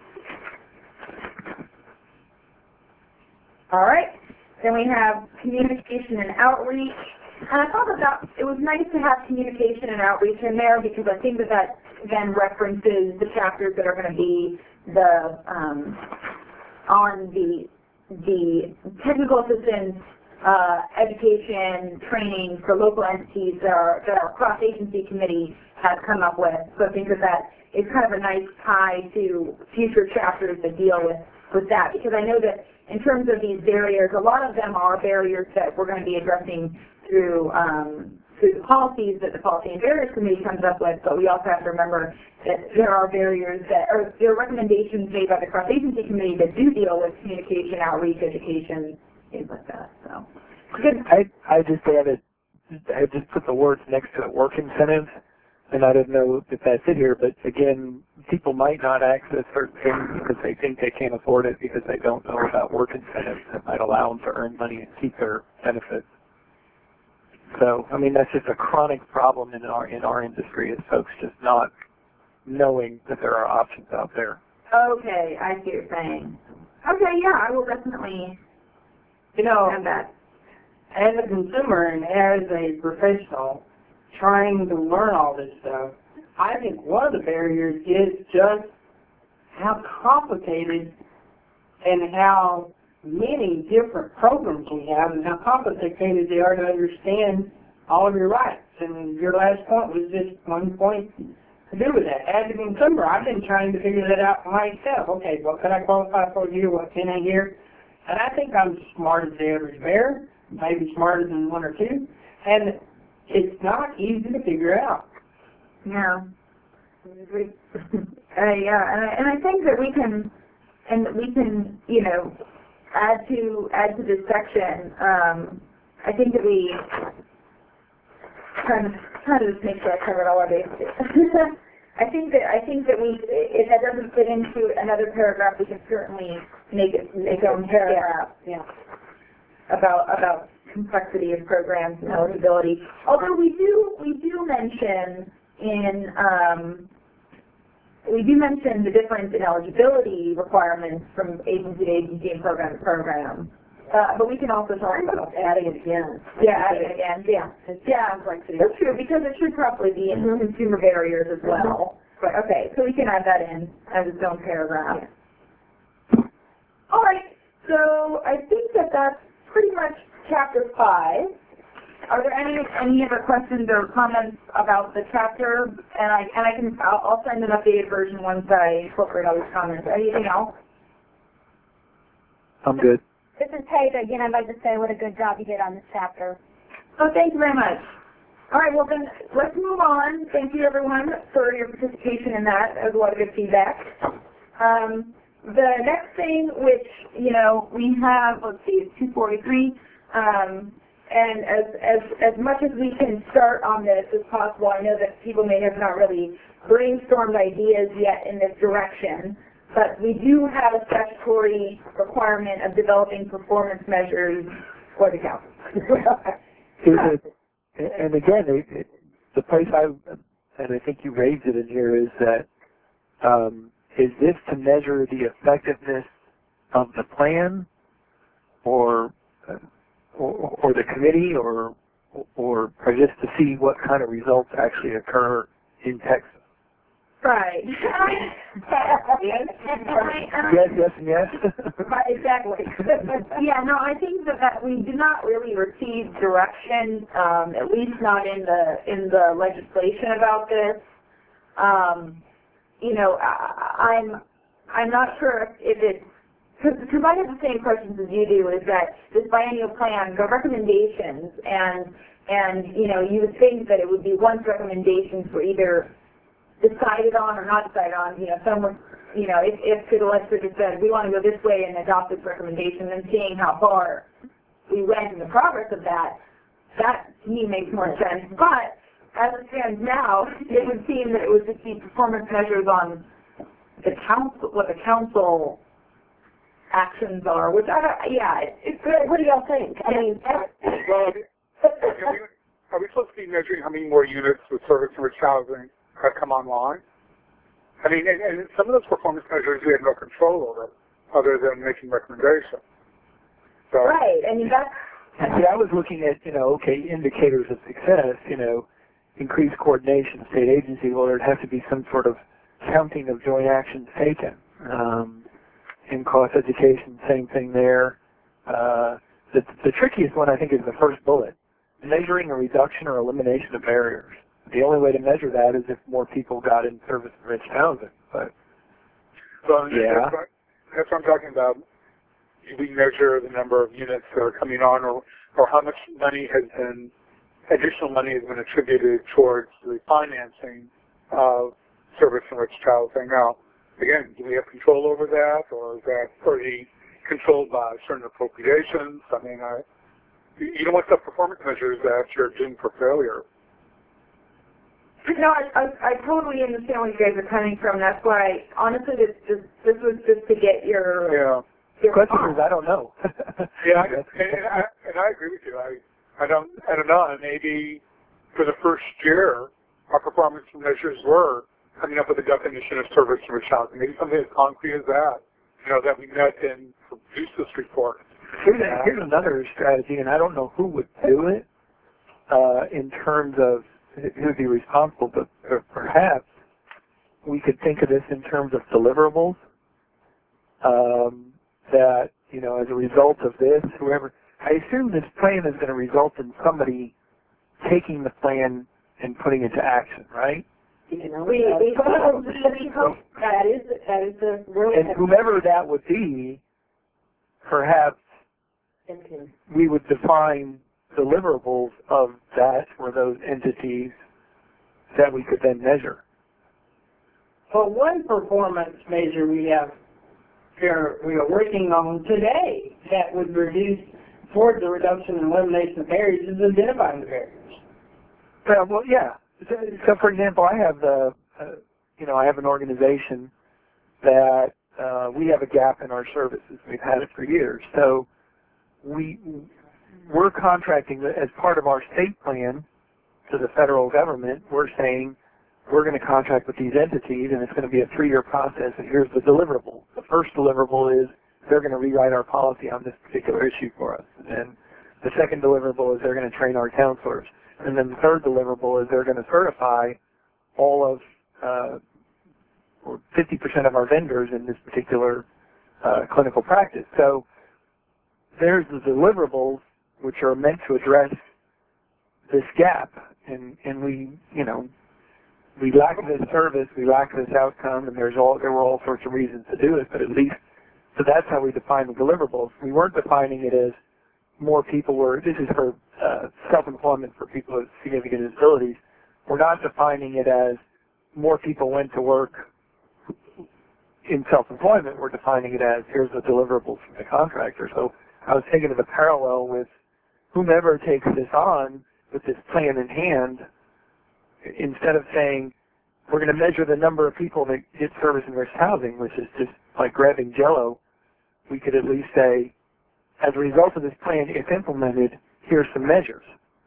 All right. Then we have communication and outreach. And I thought that, that it was nice to have communication and outreach in there because I think that that then references the chapters that are going to be the um, on the the technical assistance, uh, education, training for local entities that our, that our cross-agency committee has come up with. So I think that that is kind of a nice tie to future chapters that deal with, with that because I know that in terms of these barriers, a lot of them are barriers that we're going to be addressing through um, through the policies that the Policy and Barriers Committee comes up with, but we also have to remember that there are barriers that, or there are recommendations made by the Cross-Agency Committee that do deal with communication, outreach, education, things like that. So, good. I I just added, I just put the words next to it, work incentives, and I didn't know if that's in here, but again, people might not access certain things because they think they can't afford it because they don't know about work incentives that might allow them to earn money and keep their benefits. So, I mean, that's just a chronic problem in our in our industry is folks just not knowing that there are options out there. Okay, I see what you're saying. Okay, yeah, I will definitely You know, have that. as a consumer and as a professional trying to learn all this stuff, I think one of the barriers is just how complicated and how many different programs we have and how complicated they are to understand all of your rights. And your last point was just one point to do with that. As a consumer, I've been trying to figure that out for myself. Okay, what can I qualify for here? What can I here? And I think I'm smart as the average bear, maybe smarter than one or two. And it's not easy to figure out. Yeah. uh, yeah, and I, and I think that we can, and that we can, you know, add to add to this section. Um, I think that we kind of try to just make sure I covered all our bases. I think that I think that we, if that doesn't fit into another paragraph, we can certainly make it make our own paragraph. Yeah. About about complexity of programs and eligibility. Although we do we do mention in um, we do mention the difference in eligibility requirements from agency to agency and program to program. Uh, but we can also talk about adding it again. Yeah, adding it again, yeah. Yeah, that's true, because it should probably be in Mm-hmm. consumer barriers as well. But, okay, so we can add that in as its own paragraph. All right, so I think that that's pretty much chapter five. Are there any any other questions or comments about the chapter? And I and I can I'll, I'll send an updated version once I incorporate all these comments. Anything else? I'm good. This is Taylor again. I'd like to say what a good job you did on this chapter. Oh, thank you very much. All right, well then let's move on. Thank you everyone for your participation in that. That was a lot of good feedback. Um, the next thing, which you know we have, let's see, it's two forty-three. Um, And as, as, as much as we can start on this as possible, I know that people may have not really brainstormed ideas yet in this direction, but we do have a statutory requirement of developing performance measures for the council. Is it, and again, it, it, the place I, and I think you raised it in here, is that, um, is this to measure the effectiveness of the plan, or uh, Or, or the committee, or, or or just to see what kind of results actually occur in Texas? Right. Yes, yes, and yes. Right, exactly. Yeah, no, I think that, that we did not really receive direction, um, at least not in the in the legislation about this. Um, you know, I, I'm I'm not sure if it's because I have the same questions as you do. Is that this biennial plan, the recommendations, and and you know, you would think that it would be once recommendations were either decided on or not decided on. You know, someone, you know, if if the legislature said we want to go this way and adopt this recommendation, then seeing how far we went in the progress of that, that to me makes more sense. But as it stands now, it would seem that it would just be performance measures on the council, what the council actions are, which I don't, yeah, it, it's good. What do y'all think? I mean, well, are we, are we supposed to be measuring how many more units with service-enriched housing have come online? I mean, and, and some of those performance measures we have no control over, other than making recommendations. So, right, I mean, that's... See, I was looking at, you know, okay, indicators of success, you know, increased coordination, state agency, well, there'd have to be some sort of counting of joint actions taken. Um, in cost education, same thing there. Uh, the, the trickiest one, I think, is the first bullet, measuring a reduction or elimination of barriers. The only way to measure that is if more people got in service-enriched housing. But so yeah, that's what, that's what I'm talking about. Do we measure the number of units that are coming on, or, or how much money has been, additional money has been attributed towards the financing of service-enriched housing? Now, again, do we have control over that, or is that already controlled by certain appropriations? I mean, I, you don't want the performance measures that you're doomed for failure. No, I, I, I totally understand where you guys are coming from. That's why, honestly, this this, this was just to get your... Yeah. The question is, I don't know. Yeah, and, and, I, and I agree with you. I, I don't, I don't know. Maybe for the first year, our performance measures were coming up with a definition of service-enriched housing. Maybe something as concrete as that, you know, that we met and produced this report. Here's, a, here's another strategy, and I don't know who would do it uh, in terms of who would be responsible, but perhaps we could think of this in terms of deliverables. Um, that, you know, as a result of this, whoever, I assume this plan is going to result in somebody taking the plan and putting it to action, right? You know, We, we hope, we hope that is, that is the really... And whomever that would be, perhaps we would define deliverables of that or those entities that we could then measure. Well, one performance measure we have here, we are working on today that would reduce towards the reduction and elimination of barriers is identifying the barriers. Well, well yeah. So, so, for example, I have the, uh, you know, I have an organization that uh, we have a gap in our services. We've had it for years. So we, we're contracting as part of our state plan to the federal government. We're saying we're going to contract with these entities, and it's going to be a three-year process, and here's the deliverable. The first deliverable is they're going to rewrite our policy on this particular issue for us. And the second deliverable is they're going to train our counselors. And then the third deliverable is they're going to certify all of, uh, or fifty percent of our vendors in this particular uh, clinical practice. So there's the deliverables, which are meant to address this gap, and, and we, you know, we lack this service, we lack this outcome, and there's all, there were all sorts of reasons to do it, but at least, so that's how we define the deliverables. We weren't defining it as more people were, this is for uh, self-employment for people with significant disabilities. We're not defining it as more people went to work in self-employment. We're defining it as here's the deliverables from the contractor. So I was thinking of the parallel with whomever takes this on with this plan in hand, instead of saying we're going to measure the number of people that get service and rest housing, which is just like grabbing Jell-O, we could at least say, as a result of this plan, if implemented, here's some measures.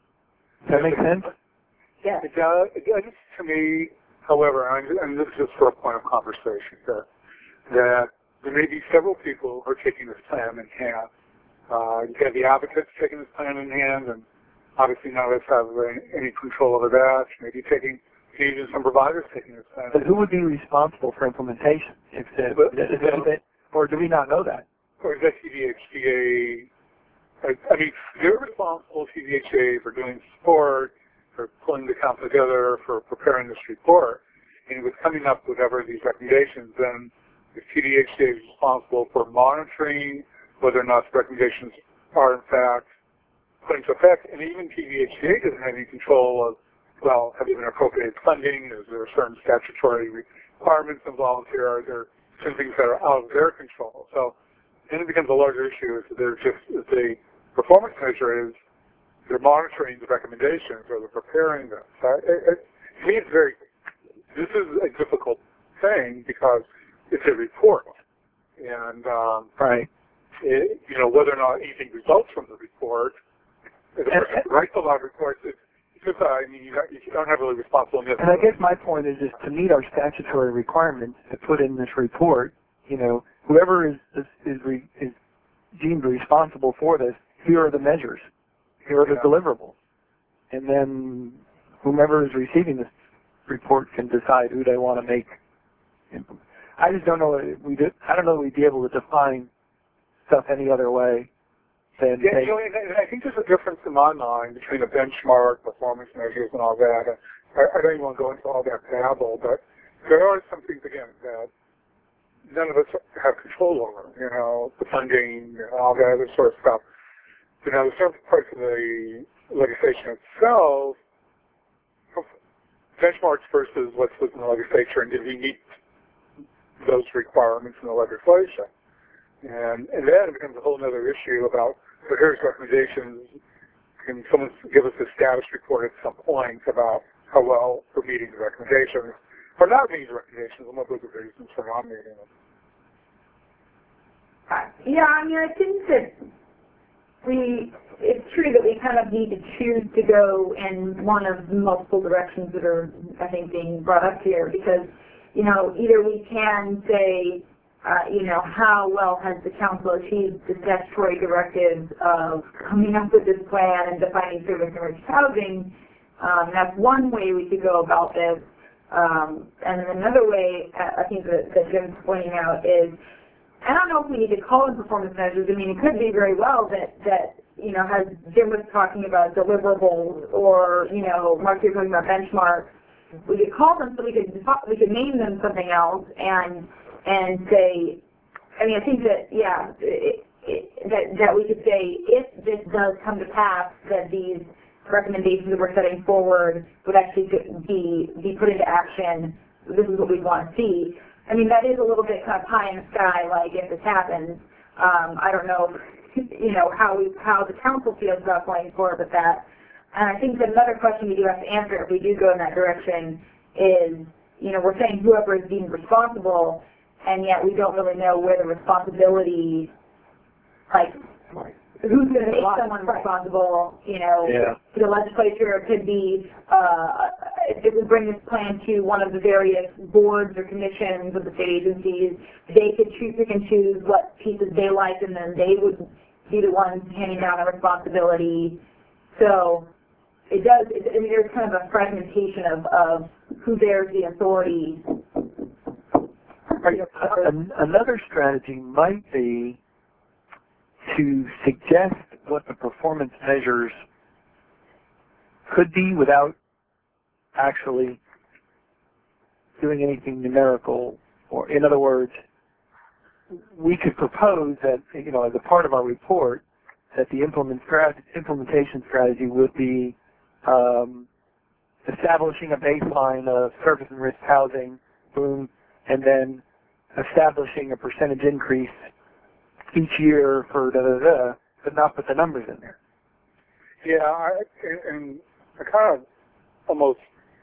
Does that make sense? Yeah. It does, it does to me, however, and this is just for a point of conversation here, that there may be several people who are taking this plan in hand. Uh, you have the advocates taking this plan in hand, and obviously none of us have any control over that. Maybe taking, maybe some providers taking this plan. But who would be responsible for implementation? If the, but, is it, or do we not know that? Or is that C D H C A? I, I mean, they're responsible, C D H A, for doing support, for pulling the council together, for preparing this report. And with coming up with whatever these recommendations, then the C D H A is responsible for monitoring whether or not the recommendations are in fact put into effect. And even T D H C A doesn't have any control of, well, have you been appropriated funding? Is there certain statutory requirements involved here? Are there certain things that are out of their control? So then it becomes a larger issue if they're just, if the performance measure is they're monitoring the recommendations or they're preparing them. So it, it, to me, it's very, this is a difficult thing because it's a report. And, um, right. It, you know, whether or not anything results from the report, if the person writes a lot of reports, it's just, I mean, you don't, you don't have really responsibility. And I guess my point is just to meet our statutory requirements to put in this report, you know, whoever is, is, is, re, is deemed responsible for this, here are the measures. Here are the yeah. deliverables. And then whomever is receiving this report can decide who they want to make implement. I just don't know, we did, I don't know that we'd be able to define stuff any other way than yeah, take, you know, and I think there's a difference in my mind between a benchmark, performance measures, and all that. I, I don't even want to go into all that babble, but there are some things, again, that none of us have control over, you know, the funding and all that other sort of stuff. You know, there's certain parts of the legislation itself, benchmarks versus what's within the legislature, and did we meet those requirements in the legislation? And, and then it becomes a whole other issue about, so here's recommendations. Can someone give us a status report at some point about how well we're meeting the recommendations, or not meeting the recommendations, and what those are the reasons for not meeting them? Yeah, I mean, I think that we, it's true that we kind of need to choose to go in one of multiple directions that are, I think, being brought up here, because, you know, either we can say, Uh, you know, how well has the council achieved the statutory directives of coming up with this plan and defining service and rich housing? Um, that's one way we could go about this. Um, and then another way, uh, I think that, that Jim's pointing out is, I don't know if we need to call them performance measures. I mean, it could be very well that, that you know, as Jim was talking about deliverables or, you know, Mark, you're talking about benchmarks, we could call them so we could, we could name them something else and and say, I mean, I think that, yeah, it, it, that, that we could say, if this does come to pass, that these recommendations that we're setting forward would actually be, be put into action, this is what we want to see. I mean, that is a little bit kind of pie in the sky, like, if this happens. Um, I don't know, you know, how we, how the council feels about going forward with that. And I think that another question we do have to answer if we do go in that direction is, you know, we're saying whoever is deemed responsible, and yet we don't really know where the responsibility, like, who's going to make someone responsible, you know, yeah. the legislature could be, uh, if we bring this plan to one of the various boards or commissions of the state agencies, they could choose, pick and choose what pieces they like, and then they would be the ones handing down the responsibility. So it does, it, I mean, there's kind of a fragmentation of, of who bears the authority. An, another strategy might be to suggest what the performance measures could be without actually doing anything numerical. Or, in other words, we could propose that, you know, as a part of our report, that the implement strat implementation strategy would be um, establishing a baseline of service-enriched housing, boom, and then establishing a percentage increase each year for da-da-da, but not put the numbers in there. Yeah, I, and, and I kind of almost,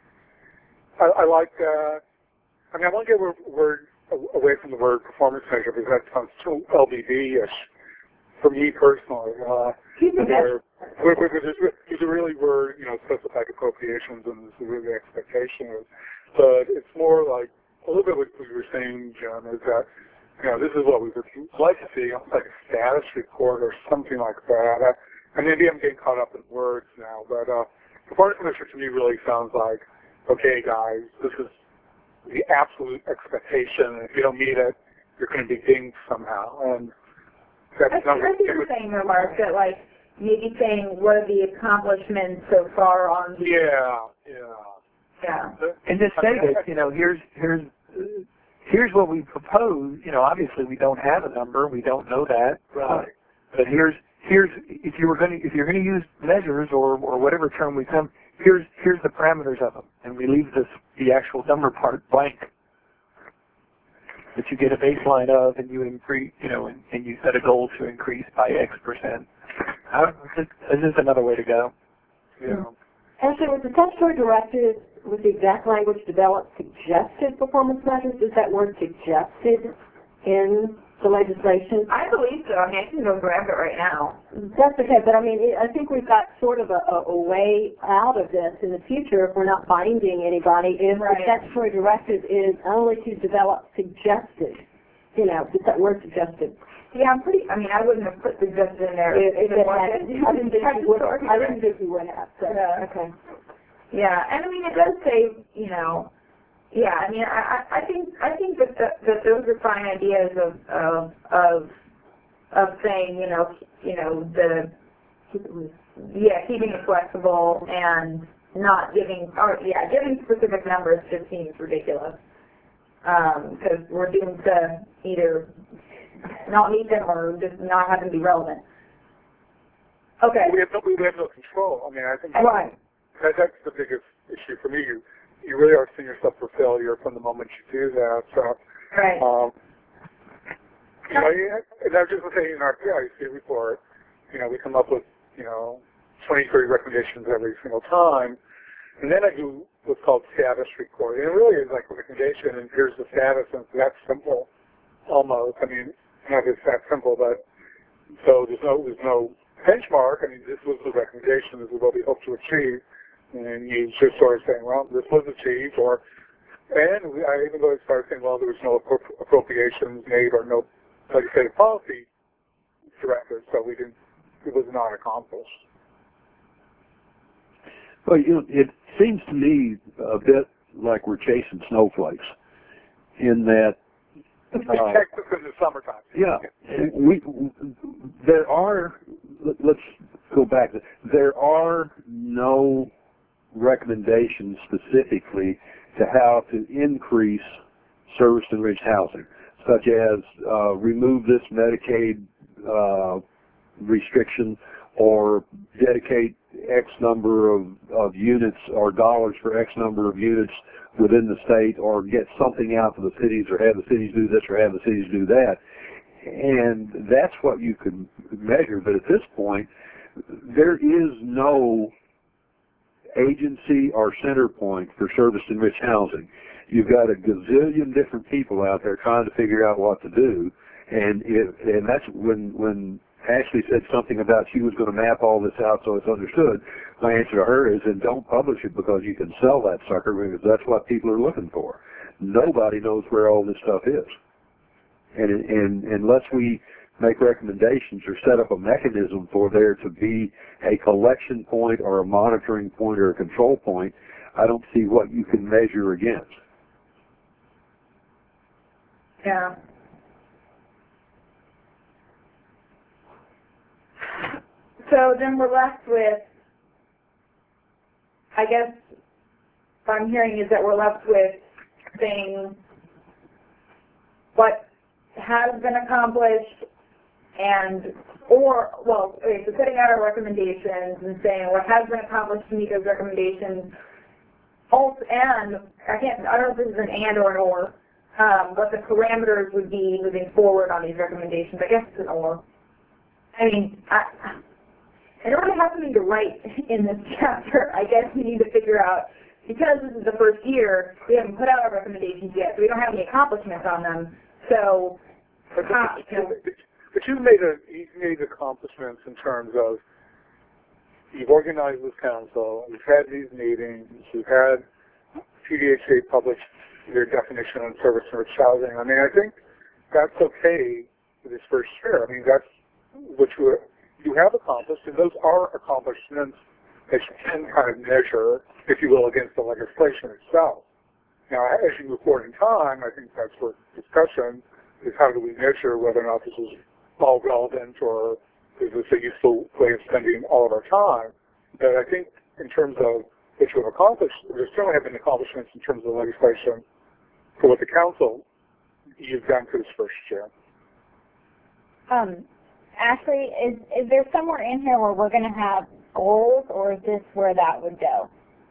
I, I like that. I mean, I want to get word, word away from the word performance measure because that sounds too L B D-ish for me personally. Uh, where, where, where there's, there's a really word, you know, specified appropriations and this is really the expectation is. But it's more like, a little bit what you were saying, Jim, is that, you know, this is what we would like to see, almost like a status report or something like that. Uh, and maybe I'm getting caught up in words now, but uh, performance measure to me really sounds like, okay, guys, this is the absolute expectation, and if you don't meet it, you're going to be dinged somehow. And that's I, I think you're saying, Mark, that like maybe saying what are the accomplishments so far on the yeah, yeah, yeah, and just say that, you know, here's here's here's what we propose. You know, obviously we don't have a number, we don't know that, right. But here's here's if you were going to if you're going to use measures or or whatever term we come, here's here's the parameters of them, and we leave this the actual number part blank that you get a baseline of, and you increase, you know, and, and you set a goal to increase by X percent. I, this is another way to go. Yeah. Actually, was the statutory directive with the exact language developed suggested performance measures? Is that word suggested in the legislation? I believe so. I mean, I can go grab it right now. That's okay, but I mean, it, I think we've got sort of a, a, a way out of this in the future if we're not binding anybody. If Right. the statutory directive is only to develop suggested, you know, just that word suggested. Yeah, I'm pretty. I mean, I wouldn't have put suggested in there. If, if even it more had, than- I didn't think you would. I didn't think you would have. So, Yeah. okay. Yeah, and I mean, it does say, you know, yeah. I mean, I, I I think I think that the, that those are fine ideas of of of of saying, you know, you know, the yeah, keeping it flexible and not giving, or yeah, giving specific numbers just seems ridiculous because um, we're doomed to either not meet them or just not have them be relevant. Okay. We have no, we have no control. I mean, I think Right. that, that's the biggest issue for me. You, you really are setting yourself for failure from the moment you do that. So, Right. um, you know, and I was just going to say, in our P I C report, you know, we come up with, you know, twenty, thirty recommendations every single time. And then I do what's called status report. And it really is like a recommendation, and here's the status, and it's that simple, almost. I mean, not just that simple, but so there's no, there's no benchmark. I mean, this was the recommendation, this is what we hope to achieve. And you just sort of saying, well, this was achieved, or, and we, I even go as far as saying, well, there was no appro appropriations made or no legislative policy directive, so we didn't, it was not accomplished. Well, you know, it seems to me a bit like we're chasing snowflakes in that uh, Texas in the summertime. yeah, we, there are, let's go back, there are no recommendations specifically to how to increase service-enriched housing, such as uh, remove this Medicaid uh, restriction or dedicate X number of, of units or dollars for X number of units within the state, or get something out to the cities, or have the cities do this or have the cities do that. And that's what you could measure. But at this point, there is no agency or center point for service-enriched housing. You've got a gazillion different people out there trying to figure out what to do, and it, and that's when when Ashley said something about she was going to map all this out so it's understood. My answer to her is, then don't publish it because you can sell that sucker, because that's what people are looking for. Nobody knows where all this stuff is. And, and unless we make recommendations or set up a mechanism for there to be a collection point or a monitoring point or a control point, I don't see what you can measure against. Yeah. So then we're left with, I guess what I'm hearing is that we're left with saying what has been accomplished and, or, well, okay, so setting out our recommendations and saying what has been accomplished to meet those recommendations, also, and, I can't, I don't know if this is an and or an or, um, what the parameters would be moving forward on these recommendations. I guess it's an or. I mean, I, in order to have something to write in this chapter, I guess we need to figure out, because this is the first year, we haven't put out our recommendations yet, so we don't have any accomplishments on them. So, but, uh, you know, but you've made a you've made accomplishments in terms of you've organized this council, you've had these meetings, you've had P D H A publish their definition on service and rich housing. I mean, I think that's okay for this first year. I mean, that's what you you have accomplished, and those are accomplishments that you can kind of measure, if you will, against the legislation itself. Now, as you move forward in time, I think that's for discussion, is how do we measure whether or not this is all relevant or is this a useful way of spending all of our time. But I think in terms of what you have accomplished, there certainly have been accomplishments in terms of the legislation for what the council you've done for this first year. Um, Ashley, is, is there somewhere in here where we're going to have goals, or is this where that would go?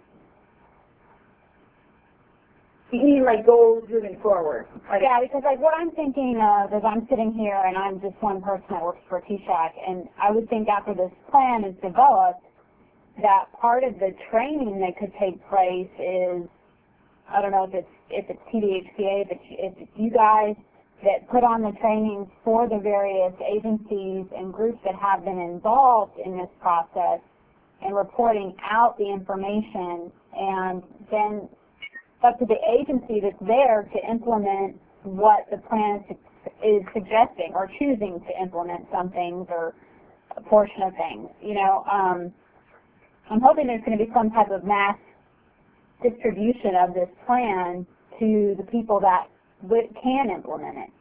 You mean like goals moving forward? Like, Yeah, because like what I'm thinking of is I'm sitting here and I'm just one person that works for T SHAC, and I would think after this plan is developed, that part of the training that could take place is, I don't know if it's if it's T D H C A, but if it's you guys that put on the training for the various agencies and groups that have been involved in this process and reporting out the information, and then up to the agency that's there to implement what the plan is, is suggesting or choosing to implement some things or a portion of things. You know, um, I'm hoping there's going to be some type of mass distribution of this plan to the people that can implement it.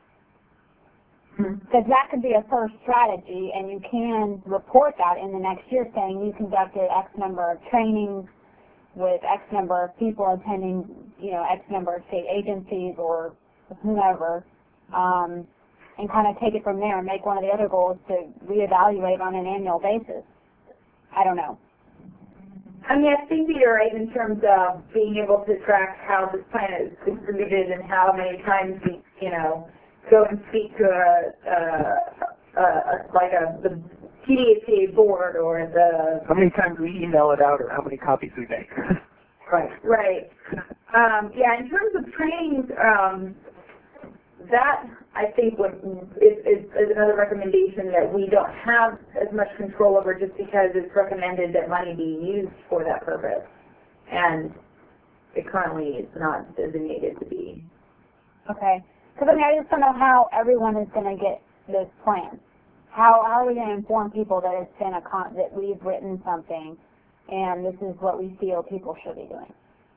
Because that could be a first strategy, and you can report that in the next year saying you conducted X number of trainings with X number of people attending, you know, X number of state agencies or whomever, um, and kind of take it from there and make one of the other goals to reevaluate on an annual basis. I don't know. I mean, I think you're right in terms of being able to track how this plan is distributed and how many times we, you know, go and speak to a, a, a, a like a the T D H C A board or the. How many times we email it out, or how many copies we make? Right. Right. Um, yeah. In terms of trainings, um, that I think would is, is, is another recommendation that we don't have as much control over, just because it's recommended that money be used for that purpose, and it currently is not designated to be. Okay. Because I mean, I just don't know how everyone is going to get this plan. How, how are we going to inform people that it's been a con that we've written something, and this is what we feel people should be doing?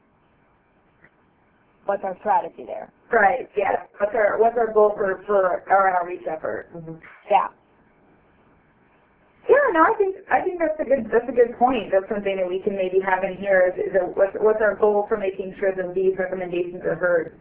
What's our strategy there? Right. Yeah. What's our what's our goal for for our outreach effort? Mm-hmm. Yeah. Yeah. No, I think I think that's a good that's a good point. That's something that we can maybe have in here. Is, is a, what's what's our goal for making sure that these recommendations are heard?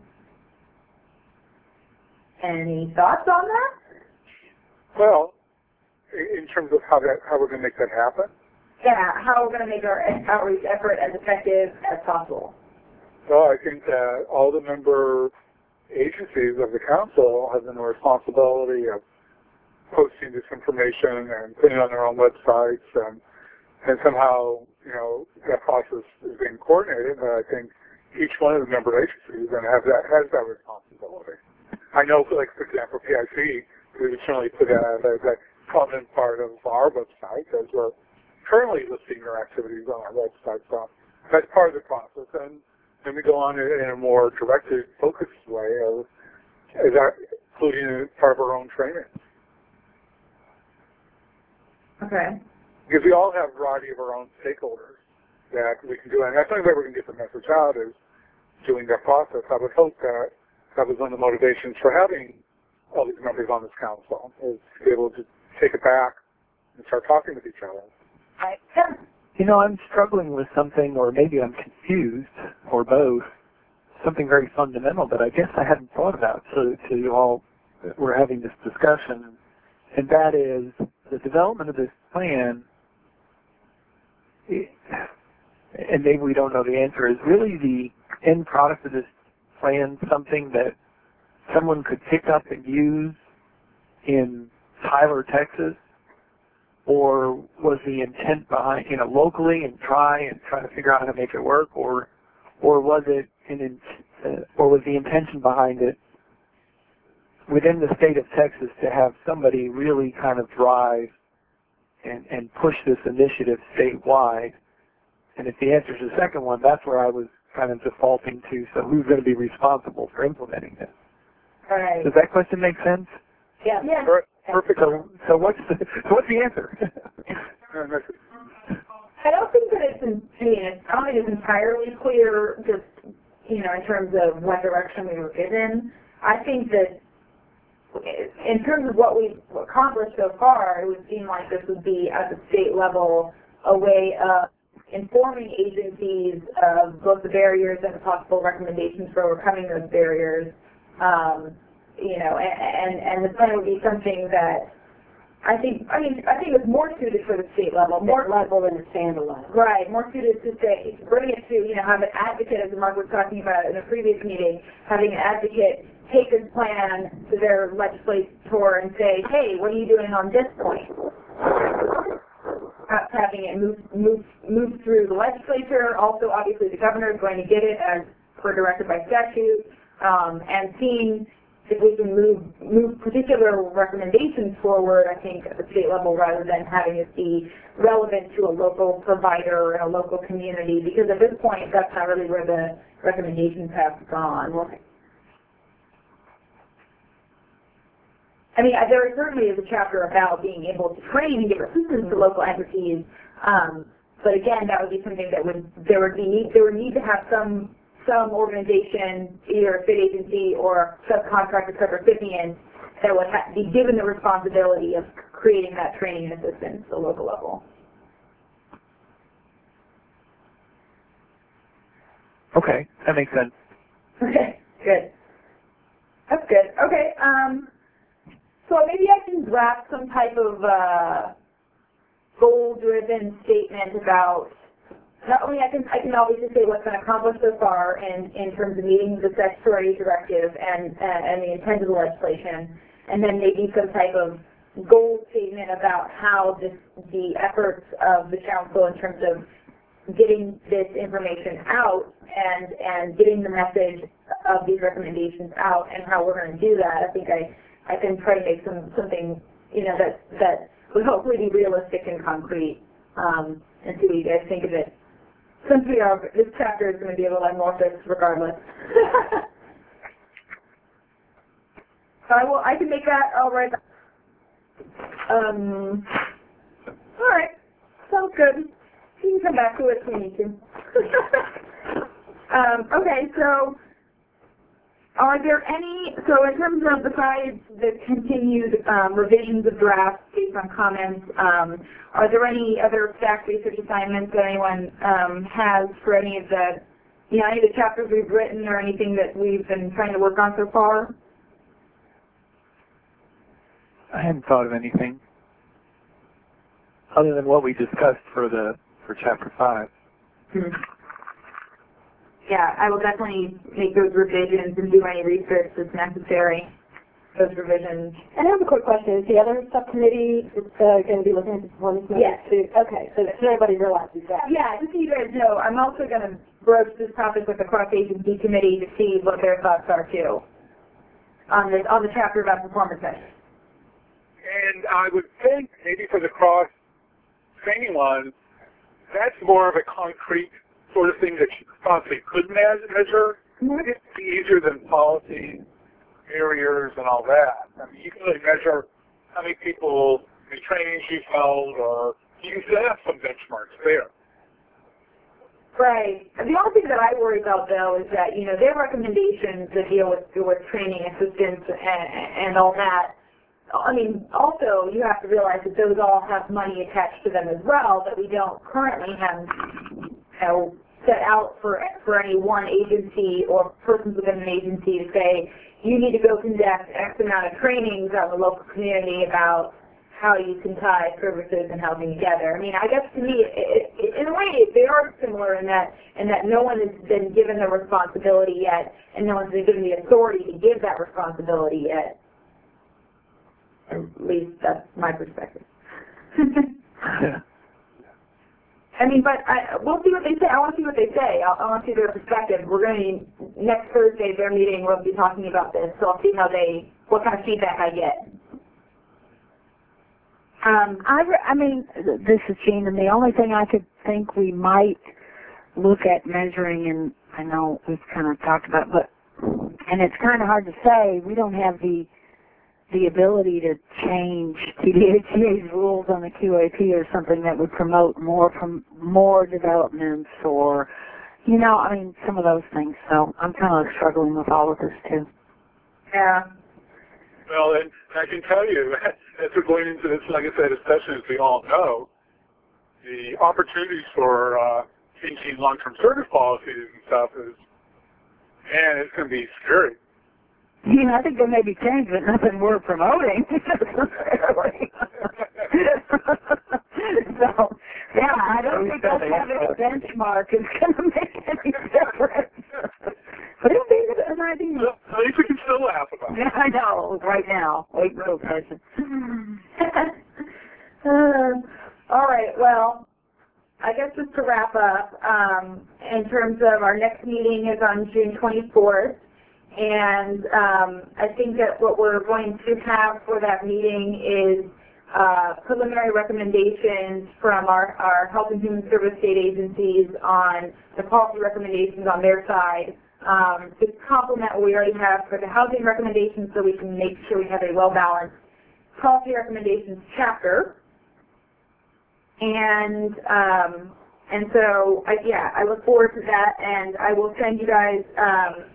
Any thoughts on that? Well, in terms of how that how we're going to make that happen. Yeah. How we're going to make our outreach effort as effective as possible. Well, I think that all the member agencies of the council have the responsibility of posting this information and putting it on their own websites, and and somehow, you know, that process is being coordinated. But I think each one of the member agencies is going to have that has that responsibility. I know, for like for example, P I C, we would certainly put that, that, that prominent part of our website, as we're currently listing your activities on our website. So that's part of the process. And then we go on in a more directed, focused way, of, is that including it part of our own training. Okay. Because we all have a variety of our own stakeholders that we can do. And that's the only way we're going to get the message out is doing that process. I would hope that that was one of the motivations for having all these members on this council, is to be able to take it back and start talking with each other. I, You know, I'm struggling with something, or maybe I'm confused, or both, something very fundamental that I guess I hadn't thought about so to you all that we're having this discussion, and that is the development of this plan, and maybe we don't know the answer, is really the end product of this plan something that someone could pick up and use in Tyler, Texas, or was the intent behind, you know, locally and try and try to figure out how to make it work, or or was it an, uh, or was the intention behind it within the state of Texas to have somebody really kind of drive and, and push this initiative statewide? And if the answer is the second one, that's where I was kind of defaulting to, so who's going to be responsible for implementing this? right. Does that question make sense? Yeah. Yeah. Perfect. So, so what's the, so what's the answer? I don't think that it's, in, I mean, it's, I don't think it's entirely clear, just, you know, in terms of what direction we were given. I think that in terms of what we've accomplished so far, it would seem like this would be, at the state level, a way of informing agencies of both the barriers and the possible recommendations for overcoming those barriers. Um, you know, and, and the plan would be something that I think, I mean, I think it's more suited for the state level, more level than a standalone. right, more suited to say, bring it to, you know, have an advocate, as Mark was talking about in a previous meeting, having an advocate take this plan to their legislator and say, hey, what are you doing on this point? Perhaps having it move, move, move through the legislature. Also, obviously, the governor is going to get it as per directed by statute, um, and seeing if we can move move particular recommendations forward, I think, at the state level, rather than having it be relevant to a local provider and a local community, because at this point, that's not really where the recommendations have gone. I mean, there certainly is a chapter about being able to train and give assistance to local entities, um, but again, that would be something that would there would be there would need to have some. some organization, either a state agency or subcontractor subrecipient, that would ha be given the responsibility of creating that training and assistance at the local level. Okay, that makes sense. Okay, good. That's good. Okay, um, so maybe I can draft some type of uh, goal-driven statement about. Not only I can I can obviously say what's been accomplished so far in, in terms of meeting the statutory directive and uh, and the intent of the legislation, and then maybe some type of goal statement about how this, the efforts of the council in terms of getting this information out and and getting the message of these recommendations out, and how we're going to do that. I think I I can try to make some something you know that that would hopefully be realistic and concrete, um, and see what you guys think of it. Since we are, this chapter is going to be a little amorphous regardless. So I will, I can make that, all right. Um, all right, sounds good. You can come back to it if we need to. um, okay, so are there any, so in terms of besides the continued um, revisions of drafts based on comments, um, are there any other staff research assignments that anyone um, has for any of the, you know, any of the chapters we've written or anything that we've been trying to work on so far? I hadn't thought of anything other than what we discussed for the for chapter five. Hmm. Yeah, I will definitely make those revisions and do any research that's necessary. Those revisions. And I have a quick question. Is the other subcommittee uh, going to be looking at the performance measures Yes. too? Okay, so that everybody realizes that. Yeah, just so you guys know, I'm also going to broach this topic with the cross-agency committee to see what their thoughts are too on the on the chapter about performance measures. And I would think maybe for the cross-training one, that's more of a concrete sort of thing that you possibly could measure. It'd be easier than policy, barriers, and all that. I mean, you can really measure how many people, the trainings you've held, or you can have some benchmarks there. Right. The only thing that I worry about, though, is that, you know, their recommendations that deal with, with training assistance and, and all that, I mean, also, you have to realize that those all have money attached to them as well that we don't currently have, you know, set out for, for any one agency or persons within an agency to say, you need to go conduct X amount of trainings out in the local community about how you can tie services and housing together. I mean, I guess to me, it, it, in a way, they are similar in that in that no one has been given the responsibility yet, and no one's been given the authority to give that responsibility yet. At least that's my perspective. Yeah. I mean, but I, we'll see what they say. I want to see what they say. I'll, I want to see their perspective. We're going to, next Thursday, their meeting, we'll be talking about this, so I'll see how they, what kind of feedback I get. Um, I, re I mean, this is Jean, and the only thing I could think we might look at measuring, and I know we've kind of talked about, but, and it's kind of hard to say, we don't have the the ability to change T D A T A's rules on the Q A P or something that would promote more from more developments, or, you know, I mean, some of those things. So I'm kind of struggling with all of this too. Yeah. Well, and I can tell you, as we're going into this, like I said, especially as we all know, the opportunities for uh, changing long-term service policies and stuff is, man, it's going to be scary. Yeah, I think there may be change, but nothing we're promoting. So, yeah, I don't think us having a benchmark is going to make any difference. But it'll be an idea. Well, at least we can still laugh about it. Yeah, I know, right now. Wait, real person. uh, all right, well, I guess just to wrap up, um, in terms of our next meeting is on June twenty-fourth. And um, I think that what we're going to have for that meeting is uh, preliminary recommendations from our, our Health and Human Service state agencies on the policy recommendations on their side, um, to complement what we already have for the housing recommendations, so we can make sure we have a well-balanced policy recommendations chapter. And um, and so, I, yeah, I look forward to that, and I will send you guys um,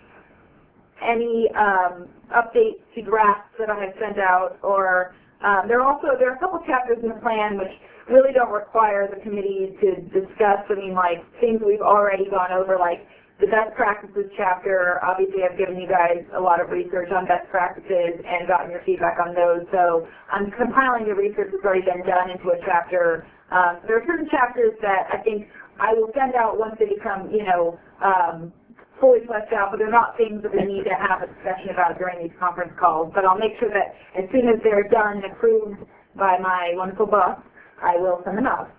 any um, updates to drafts that I have sent out, or um, there are also, there are a couple chapters in the plan which really don't require the committee to discuss. I mean, like things we've already gone over, like the best practices chapter. Obviously, I've given you guys a lot of research on best practices and gotten your feedback on those. So I'm compiling the research that's already been done into a chapter. Um, there are certain chapters that I think I will send out once they become, you know, um, fully fleshed out, but they're not things that we need to have a discussion about during these conference calls. But I'll make sure that as soon as they're done and approved by my wonderful boss, I will send them out.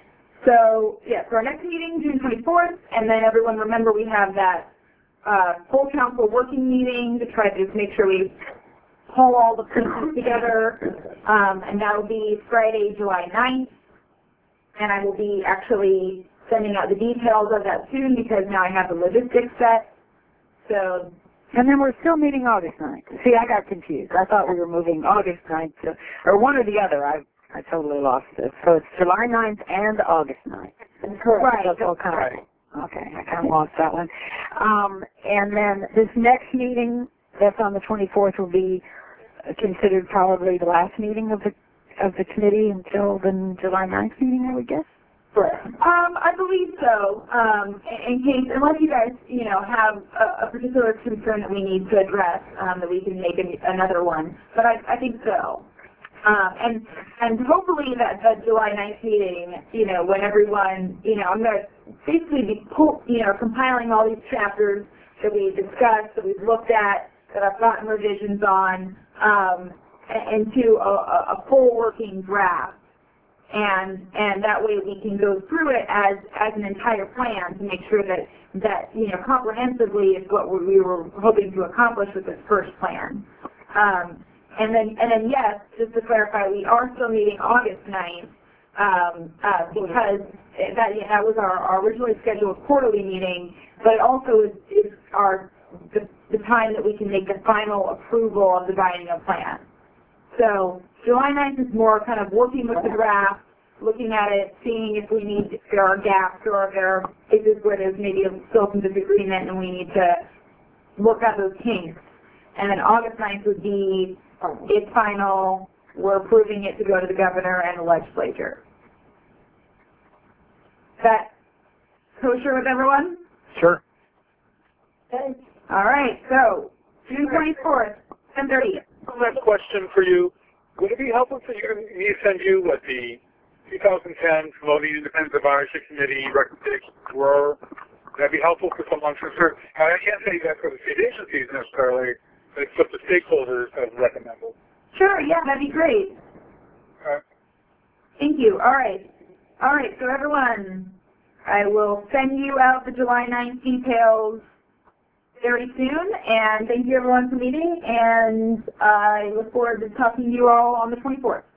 So, yeah, for our next meeting, June twenty-fourth, and then everyone remember we have that uh, full council working meeting to try to just make sure we pull all the pieces together, um, and that will be Friday, July ninth, and I will be actually sending out the details of that soon because now I have the logistics set. So, and then we're still meeting August ninth. See, I got confused. I thought we were moving August ninth to, or one or the other. I I totally lost it. So it's July ninth and August ninth. correct. Right. That's all kind of, okay, I kind of lost that one. Um, and then this next meeting that's on the twenty-fourth will be considered probably the last meeting of the of the committee until the July ninth meeting, I would guess. Um, I believe so. Um, in case, unless you guys, you know, have a, a particular concern that we need to address, um, that we can make an, another one. But I, I think so. Um, and and hopefully that that July ninth meeting, you know, when everyone, you know, I'm going to basically be, pull, you know, compiling all these chapters that we discussed, that we've looked at, that I've gotten revisions on, um, into a, a full working draft. And and that way we can go through it as as an entire plan to make sure that that you know comprehensively is what we were hoping to accomplish with this first plan. Um, And then, and then yes, just to clarify, we are still meeting August ninth, um, uh, because that, that was our, our originally scheduled quarterly meeting, but it also is, is our, the, the time that we can make the final approval of the biennial plan. So July ninth is more kind of working with the draft, looking at it, seeing if we need, if there are gaps or if there are cases where there's maybe still some disagreement and we need to work out those kinks. And then August ninth would be it's final, we're approving it to go to the governor and the legislature. Is that kosher with everyone? Sure. Okay. All right, so June twenty-fourth, ten thirty. One last question for you. Would it be helpful for you, me to send you what the two thousand ten Promoting Independence of Ownership Committee recommendations were? Would that be helpful for someone to serve? Now, I can't say that for the state agencies necessarily, but it's what the stakeholders have recommended. Sure, yeah, that'd be great. Uh, Thank you. All right. All right, so everyone, I will send you out the July ninth details very soon, and thank you everyone for meeting, and I look forward to talking to you all on the twenty-fourth.